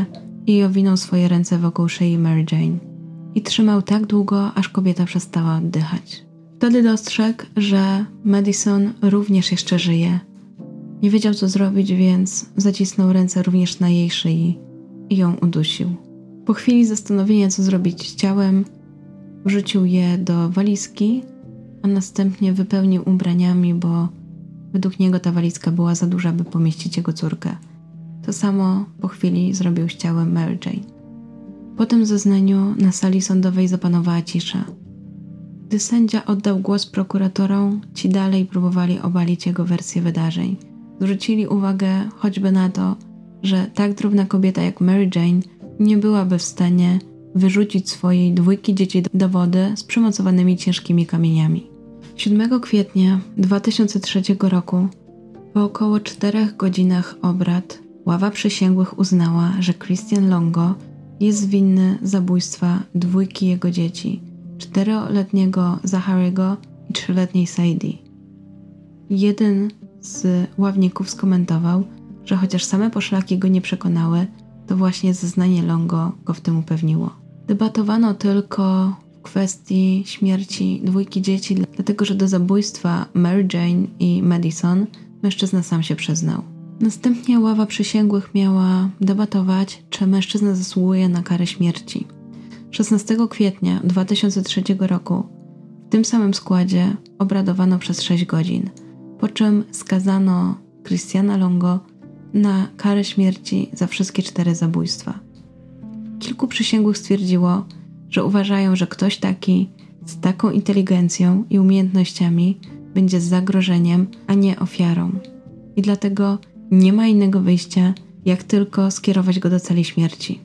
i owinął swoje ręce wokół szyi Mary Jane i trzymał tak długo, aż kobieta przestała oddychać. Wtedy dostrzegł, że Madison również jeszcze żyje. Nie wiedział, co zrobić, więc zacisnął ręce również na jej szyi i ją udusił. Po chwili zastanowienia, co zrobić z ciałem, wrzucił je do walizki, a następnie wypełnił ubraniami, bo według niego ta walizka była za duża, by pomieścić jego córkę. To samo po chwili zrobił z ciałem Mary Jane. Po tym zeznaniu na sali sądowej zapanowała cisza. Gdy sędzia oddał głos prokuratorom, ci dalej próbowali obalić jego wersję wydarzeń. Zwrócili uwagę choćby na to, że tak drobna kobieta jak Mary Jane nie byłaby w stanie wyrzucić swojej 2 dzieci do wody z przymocowanymi ciężkimi kamieniami. 7 kwietnia 2003 roku, po około 4 godzinach obrad, ława przysięgłych uznała, że Christian Longo jest winny zabójstwa 2 jego dzieci, 4-letniego Zachary'ego i 3-letniej Sadie. Jeden z ławników skomentował, że chociaż same poszlaki go nie przekonały, to właśnie zeznanie Longo go w tym upewniło. Debatowano tylko w kwestii śmierci 2 dzieci, dlatego że do zabójstwa Mary Jane i Madison mężczyzna sam się przyznał. Następnie ława przysięgłych miała debatować, czy mężczyzna zasługuje na karę śmierci. 16 kwietnia 2003 roku w tym samym składzie obradowano przez 6 godzin, po czym skazano Christiana Longo na karę śmierci za wszystkie 4 zabójstwa. Kilku przysięgłych stwierdziło, że uważają, że ktoś taki z taką inteligencją i umiejętnościami będzie zagrożeniem, a nie ofiarą. I dlatego nie ma innego wyjścia, jak tylko skierować go do celi śmierci.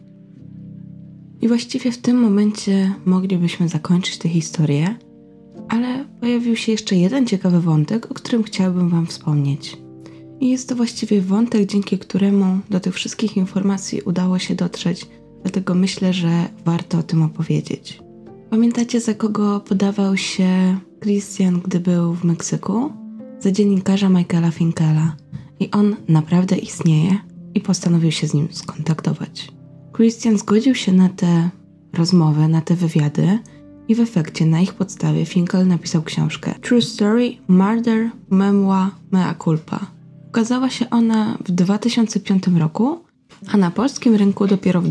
I właściwie w tym momencie moglibyśmy zakończyć tę historię, ale pojawił się jeszcze jeden ciekawy wątek, o którym chciałabym Wam wspomnieć. I jest to właściwie wątek, dzięki któremu do tych wszystkich informacji udało się dotrzeć, dlatego myślę, że warto o tym opowiedzieć. Pamiętacie, za kogo podawał się Christian, gdy był w Meksyku? Za dziennikarza Michaela Finkela. I on naprawdę istnieje i postanowił się z nim skontaktować. Christian zgodził się na te rozmowy, na te wywiady i w efekcie na ich podstawie Finkel napisał książkę True Story, Murder, Memoir, Mea Culpa. Ukazała się ona w 2005 roku, a na polskim rynku dopiero w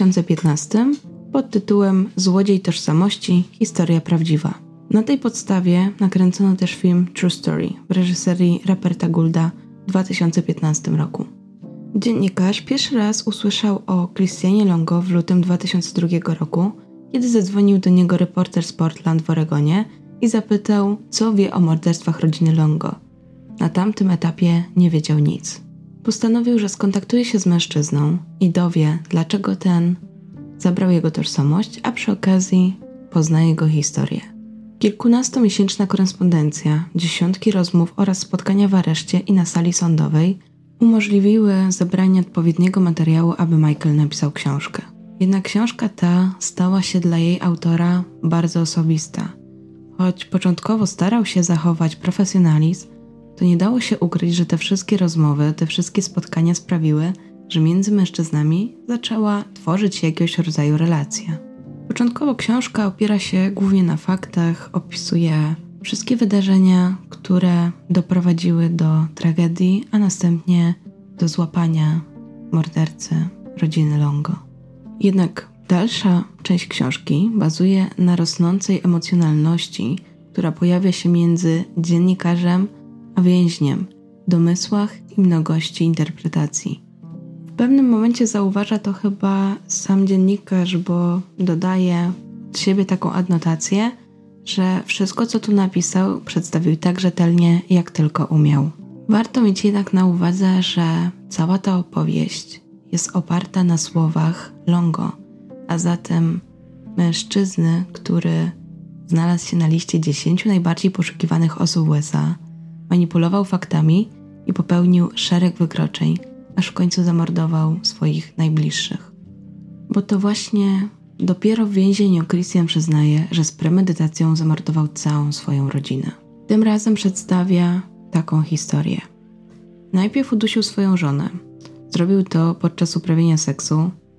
2015 pod tytułem Złodziej tożsamości – historia prawdziwa. Na tej podstawie nakręcono też film True Story w reżyserii Ruperta Goulda w 2015 roku. Dziennikarz pierwszy raz usłyszał o Christianie Longo w lutym 2002 roku, kiedy zadzwonił do niego reporter z Portland w Oregonie i zapytał, co wie o morderstwach rodziny Longo. Na tamtym etapie nie wiedział nic. Postanowił, że skontaktuje się z mężczyzną i dowie, dlaczego ten zabrał jego tożsamość, a przy okazji pozna jego historię. Kilkunastomiesięczna korespondencja, dziesiątki rozmów oraz spotkania w areszcie i na sali sądowej umożliwiły zebranie odpowiedniego materiału, aby Michael napisał książkę. Jednak książka ta stała się dla jej autora bardzo osobista. Choć początkowo starał się zachować profesjonalizm, to nie dało się ukryć, że te wszystkie rozmowy, te wszystkie spotkania sprawiły, że między mężczyznami zaczęła tworzyć się jakiegoś rodzaju relacja. Początkowo książka opiera się głównie na faktach, opisuje wszystkie wydarzenia, które doprowadziły do tragedii, a następnie do złapania mordercy rodziny Longo. Jednak dalsza część książki bazuje na rosnącej emocjonalności, która pojawia się między dziennikarzem a więźniem, domysłach i mnogości interpretacji. W pewnym momencie zauważa to chyba sam dziennikarz, bo dodaje od siebie taką adnotację, że wszystko, co tu napisał, przedstawił tak rzetelnie, jak tylko umiał. Warto mieć jednak na uwadze, że cała ta opowieść jest oparta na słowach Longo, a zatem mężczyzny, który znalazł się na liście 10 najbardziej poszukiwanych osób w USA, manipulował faktami i popełnił szereg wykroczeń, aż w końcu zamordował swoich najbliższych. Bo to właśnie dopiero w więzieniu Christian przyznaje, że z premedytacją zamordował całą swoją rodzinę. Tym razem przedstawia taką historię. Najpierw udusił swoją żonę. Zrobił to podczas uprawiania seksu,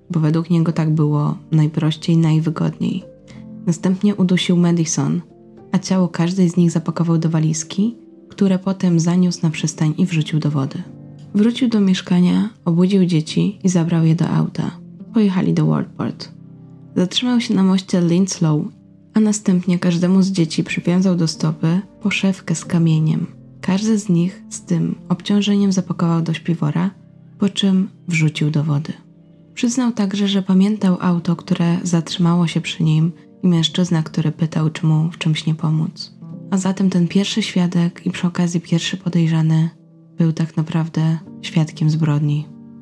bo według niego tak było najprościej, najwygodniej. Następnie udusił Madison, a ciało każdej z nich zapakował do walizki, które potem zaniósł na przystań i wrzucił do wody. Wrócił do mieszkania, obudził dzieci i zabrał je do auta. Pojechali do Walport. Zatrzymał się na moście Linslow, a następnie każdemu z dzieci przywiązał do stopy poszewkę z kamieniem. Każdy z nich z tym obciążeniem zapakował do śpiwora, po czym wrzucił do wody. Przyznał także, że pamiętał auto, które zatrzymało się przy nim i mężczyznę, który pytał, czy mu w czymś nie pomóc. A zatem ten pierwszy świadek i przy okazji pierwszy podejrzany był tak naprawdę świadkiem zbrodni.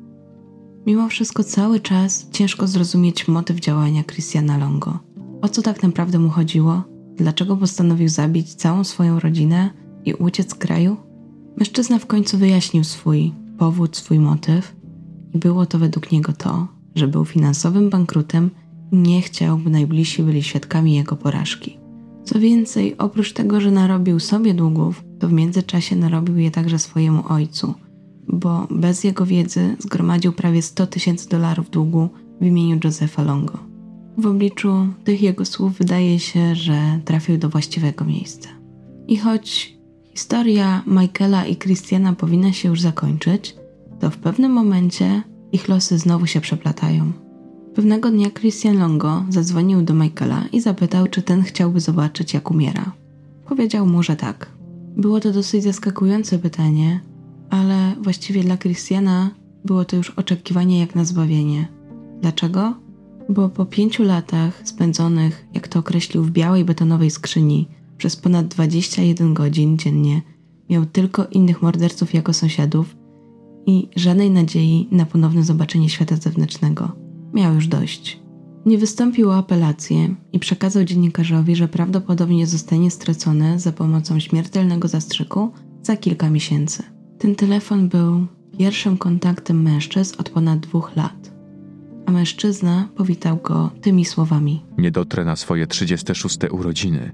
Mimo wszystko cały czas ciężko zrozumieć motyw działania Christiana Longo. O co tak naprawdę mu chodziło? Dlaczego postanowił zabić całą swoją rodzinę i uciec z kraju? Mężczyzna w końcu wyjaśnił swój powód, swój motyw i było to według niego to, że był finansowym bankrutem i nie chciał, by najbliżsi byli świadkami jego porażki. Co więcej, oprócz tego, że narobił sobie długów, to w międzyczasie narobił je także swojemu ojcu, bo bez jego wiedzy zgromadził prawie $100,000 długu w imieniu Josepha Longo. W obliczu tych jego słów wydaje się, że trafił do właściwego miejsca. I choć historia Michaela i Christiana powinna się już zakończyć, to w pewnym momencie ich losy znowu się przeplatają. Pewnego dnia Christian Longo zadzwonił do Michaela i zapytał, czy ten chciałby zobaczyć, jak umiera. Powiedział mu, że tak. Było to dosyć zaskakujące pytanie, ale właściwie dla Christiana było to już oczekiwanie jak na zbawienie. Dlaczego? Bo po 5 latach spędzonych, jak to określił, w białej betonowej skrzyni przez ponad 21 godzin dziennie miał tylko innych morderców jako sąsiadów i żadnej nadziei na ponowne zobaczenie świata zewnętrznego. Miał już dość. Nie wystąpił o apelację i przekazał dziennikarzowi, że prawdopodobnie zostanie stracony za pomocą śmiertelnego zastrzyku za kilka miesięcy. Ten telefon był pierwszym kontaktem mężczyzn od ponad 2 lat. A mężczyzna powitał go tymi słowami: nie dotrę na swoje 36. urodziny.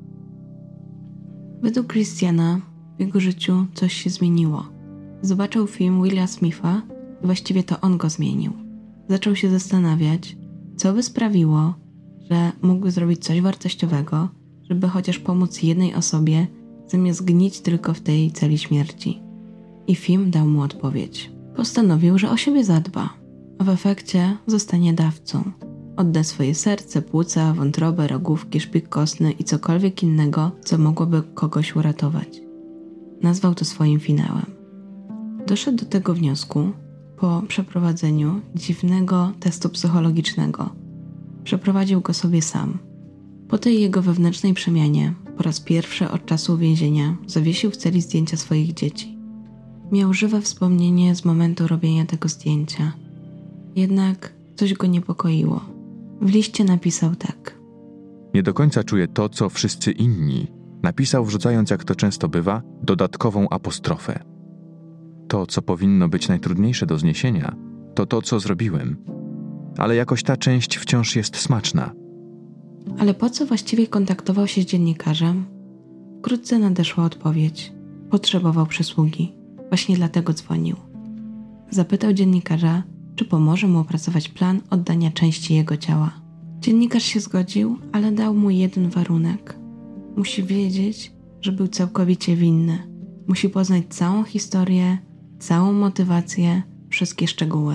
Według Christiana w jego życiu coś się zmieniło. Zobaczył film Willa Smitha i właściwie to on go zmienił. Zaczął się zastanawiać, co by sprawiło, że mógłby zrobić coś wartościowego, żeby chociaż pomóc jednej osobie, zamiast gnić tylko w tej celi śmierci. I film dał mu odpowiedź. Postanowił, że o siebie zadba, a w efekcie zostanie dawcą. Odda swoje serce, płuca, wątrobę, rogówki, szpik kostny i cokolwiek innego, co mogłoby kogoś uratować. Nazwał to swoim finałem. Doszedł do tego wniosku po przeprowadzeniu dziwnego testu psychologicznego. Przeprowadził go sobie sam. Po tej jego wewnętrznej przemianie, po raz pierwszy od czasu uwięzienia, zawiesił w celi zdjęcia swoich dzieci. Miał żywe wspomnienie z momentu robienia tego zdjęcia. Jednak coś go niepokoiło. W liście napisał tak: nie do końca czuję to, co wszyscy inni. Napisał, wrzucając, jak to często bywa, dodatkową apostrofę. To, co powinno być najtrudniejsze do zniesienia, to to, co zrobiłem. Ale jakoś ta część wciąż jest smaczna. Ale po co właściwie kontaktował się z dziennikarzem? Wkrótce nadeszła odpowiedź. Potrzebował przysługi. Właśnie dlatego dzwonił. Zapytał dziennikarza, czy pomoże mu opracować plan oddania części jego ciała. Dziennikarz się zgodził, ale dał mu jeden warunek. Musi wiedzieć, że był całkowicie winny. Musi poznać całą historię, całą motywację, wszystkie szczegóły.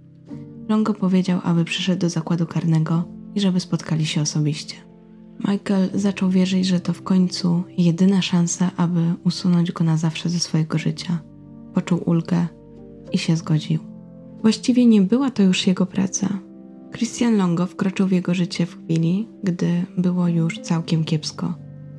Longo powiedział, aby przyszedł do zakładu karnego i żeby spotkali się osobiście. Michael zaczął wierzyć, że to w końcu jedyna szansa, aby usunąć go na zawsze ze swojego życia. Poczuł ulgę i się zgodził. Właściwie nie była to już jego praca. Christian Longo wkroczył w jego życie w chwili, gdy było już całkiem kiepsko.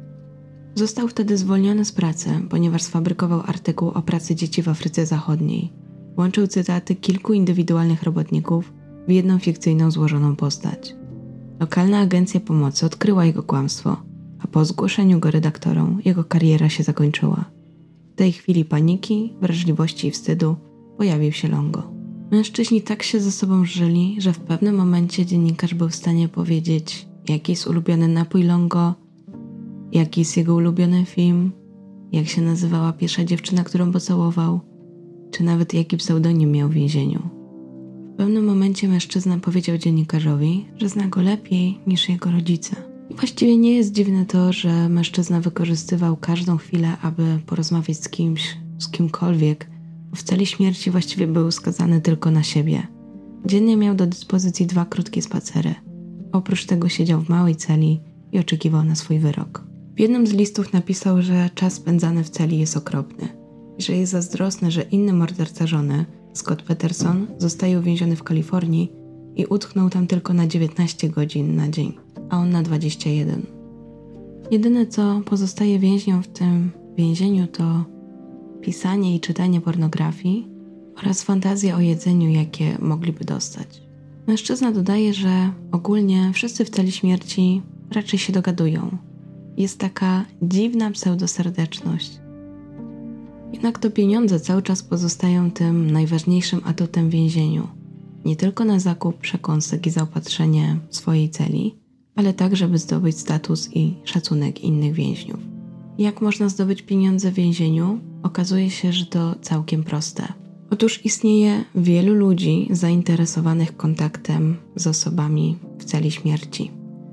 Został wtedy zwolniony z pracy, ponieważ sfabrykował artykuł o pracy dzieci w Afryce Zachodniej. Łączył cytaty kilku indywidualnych robotników w jedną fikcyjną złożoną postać. Lokalna agencja pomocy odkryła jego kłamstwo, a po zgłoszeniu go redaktorom jego kariera się zakończyła. W tej chwili paniki, wrażliwości i wstydu pojawił się Longo. Mężczyźni tak się ze sobą żyli, że w pewnym momencie dziennikarz był w stanie powiedzieć, jaki jest ulubiony napój Longo, jaki jest jego ulubiony film, jak się nazywała pierwsza dziewczyna, którą pocałował, czy nawet jaki pseudonim miał w więzieniu. W W pewnym momencie mężczyzna powiedział dziennikarzowi, że zna go lepiej niż jego rodzice. I właściwie nie jest dziwne to, że mężczyzna wykorzystywał każdą chwilę, aby porozmawiać z kimś, z kimkolwiek, bo w celi śmierci właściwie był skazany tylko na siebie. Dziennie miał do dyspozycji 2 krótkie spacery. Oprócz tego siedział w małej celi i oczekiwał na swój wyrok. W jednym z listów napisał, że czas spędzany w celi jest okropny i że jest zazdrosny, że inny morderca żony, Scott Peterson, zostaje uwięziony w Kalifornii i utknął tam tylko na 19 godzin na dzień, a on na 21. Jedyne, co pozostaje więźniom w tym więzieniu, to pisanie i czytanie pornografii oraz fantazje o jedzeniu, jakie mogliby dostać. Mężczyzna dodaje, że ogólnie wszyscy w celi śmierci raczej się dogadują. Jest taka dziwna pseudoserdeczność. Jednak to pieniądze cały czas pozostają tym najważniejszym atutem w więzieniu. Nie tylko na zakup przekąsek i zaopatrzenie swojej celi, ale tak, żeby zdobyć status i szacunek innych więźniów. Jak można zdobyć pieniądze w więzieniu? Okazuje się, że to całkiem proste. Otóż istnieje wielu ludzi zainteresowanych kontaktem z osobami w celi śmierci.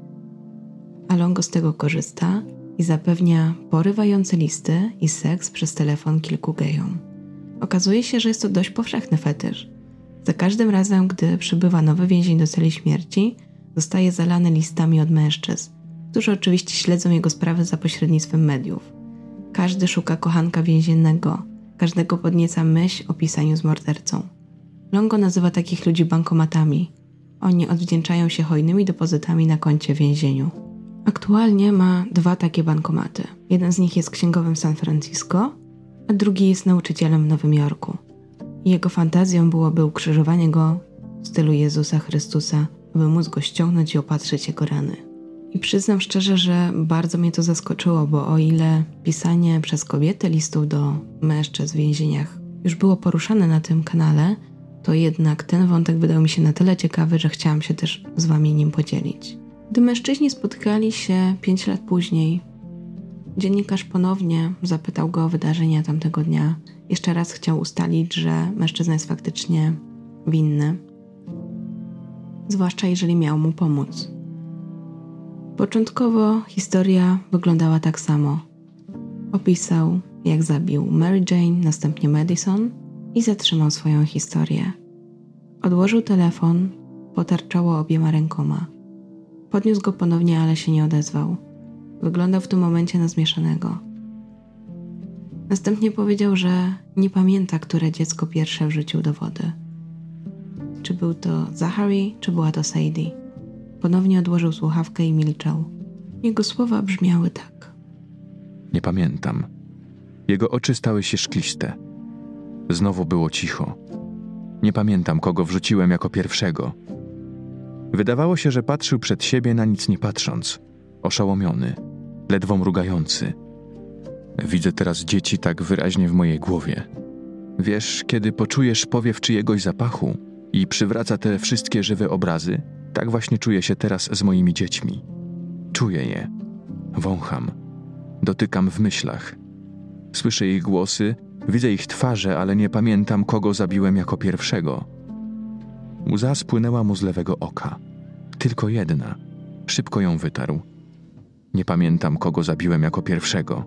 A Longo z tego korzysta i zapewnia porywające listy i seks przez telefon kilku gejom. Okazuje się, że jest to dość powszechny fetysz. Za każdym razem, gdy przybywa nowy więzień do celi śmierci, zostaje zalany listami od mężczyzn, którzy oczywiście śledzą jego sprawy za pośrednictwem mediów. Każdy szuka kochanka więziennego, każdego podnieca myśl o pisaniu z mordercą. Longo nazywa takich ludzi bankomatami. Oni odwdzięczają się hojnymi depozytami na koncie w więzieniu. Aktualnie ma 2 takie bankomaty. Jeden z nich jest księgowym w San Francisco, a drugi jest nauczycielem w Nowym Jorku. Jego fantazją byłoby ukrzyżowanie go w stylu Jezusa Chrystusa, aby móc go ściągnąć i opatrzyć jego rany. I przyznam szczerze, że bardzo mnie to zaskoczyło, bo o ile pisanie przez kobiety listów do mężczyzn w więzieniach już było poruszane na tym kanale, to jednak ten wątek wydał mi się na tyle ciekawy, że chciałam się też z wami nim podzielić. Gdy mężczyźni spotkali się 5 lat później, dziennikarz ponownie zapytał go o wydarzenia tamtego dnia. Jeszcze raz chciał ustalić, że mężczyzna jest faktycznie winny, zwłaszcza jeżeli miał mu pomóc. Początkowo historia wyglądała tak samo. Opisał, jak zabił Mary Jane, następnie Madison i zatrzymał swoją historię. Odłożył telefon, potarł czoło obiema rękoma. Podniósł go ponownie, ale się nie odezwał. Wyglądał w tym momencie na zmieszanego. Następnie powiedział, że nie pamięta, które dziecko pierwsze wrzucił do wody. Czy był to Zachary, czy była to Sadie. Ponownie odłożył słuchawkę i milczał. Jego słowa brzmiały tak. Nie pamiętam. Jego oczy stały się szkliste. Znowu było cicho. Nie pamiętam, kogo wrzuciłem jako pierwszego. Wydawało się, że patrzył przed siebie na nic nie patrząc. Oszołomiony, ledwo mrugający. Widzę teraz dzieci tak wyraźnie w mojej głowie. Wiesz, kiedy poczujesz powiew czyjegoś zapachu i przywraca te wszystkie żywe obrazy, tak właśnie czuję się teraz z moimi dziećmi. Czuję je. Wącham. Dotykam w myślach. Słyszę ich głosy, widzę ich twarze, ale nie pamiętam, kogo zabiłem jako pierwszego. Łza spłynęła mu z lewego oka. Tylko jedna. Szybko ją wytarł. Nie pamiętam, kogo zabiłem jako pierwszego.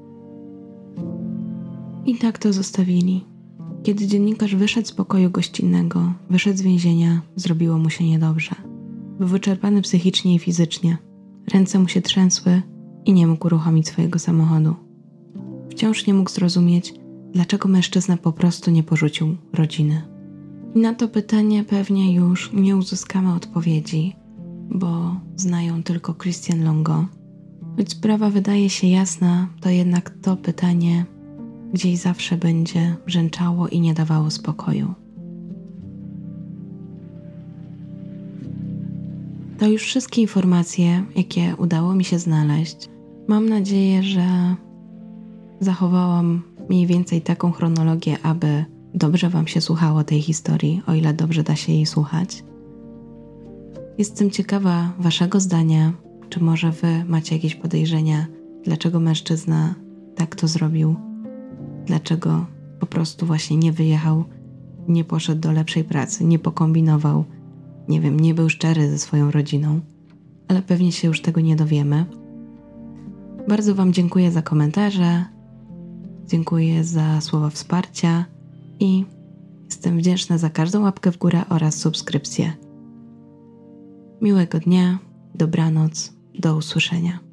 I tak to zostawili. Kiedy dziennikarz wyszedł z pokoju gościnnego, wyszedł z więzienia, zrobiło mu się niedobrze. Był wyczerpany psychicznie i fizycznie. Ręce mu się trzęsły i nie mógł uruchomić swojego samochodu. Wciąż nie mógł zrozumieć, dlaczego mężczyzna po prostu nie porzucił rodziny. I na to pytanie pewnie już nie uzyskamy odpowiedzi, bo znają tylko Christian Longo. Choć sprawa wydaje się jasna, to jednak to pytanie gdzieś zawsze będzie brzęczało i nie dawało spokoju. To już wszystkie informacje, jakie udało mi się znaleźć. Mam nadzieję, że zachowałam mniej więcej taką chronologię, aby dobrze wam się słuchało tej historii, o ile dobrze da się jej słuchać. Jestem ciekawa waszego zdania, czy może wy macie jakieś podejrzenia, dlaczego mężczyzna tak to zrobił, dlaczego po prostu właśnie nie wyjechał, nie poszedł do lepszej pracy, nie pokombinował, nie był szczery ze swoją rodziną, ale pewnie się już tego nie dowiemy. Bardzo Wam dziękuję za komentarze, dziękuję za słowa wsparcia i jestem wdzięczna za każdą łapkę w górę oraz subskrypcję. Miłego dnia, dobranoc, do usłyszenia.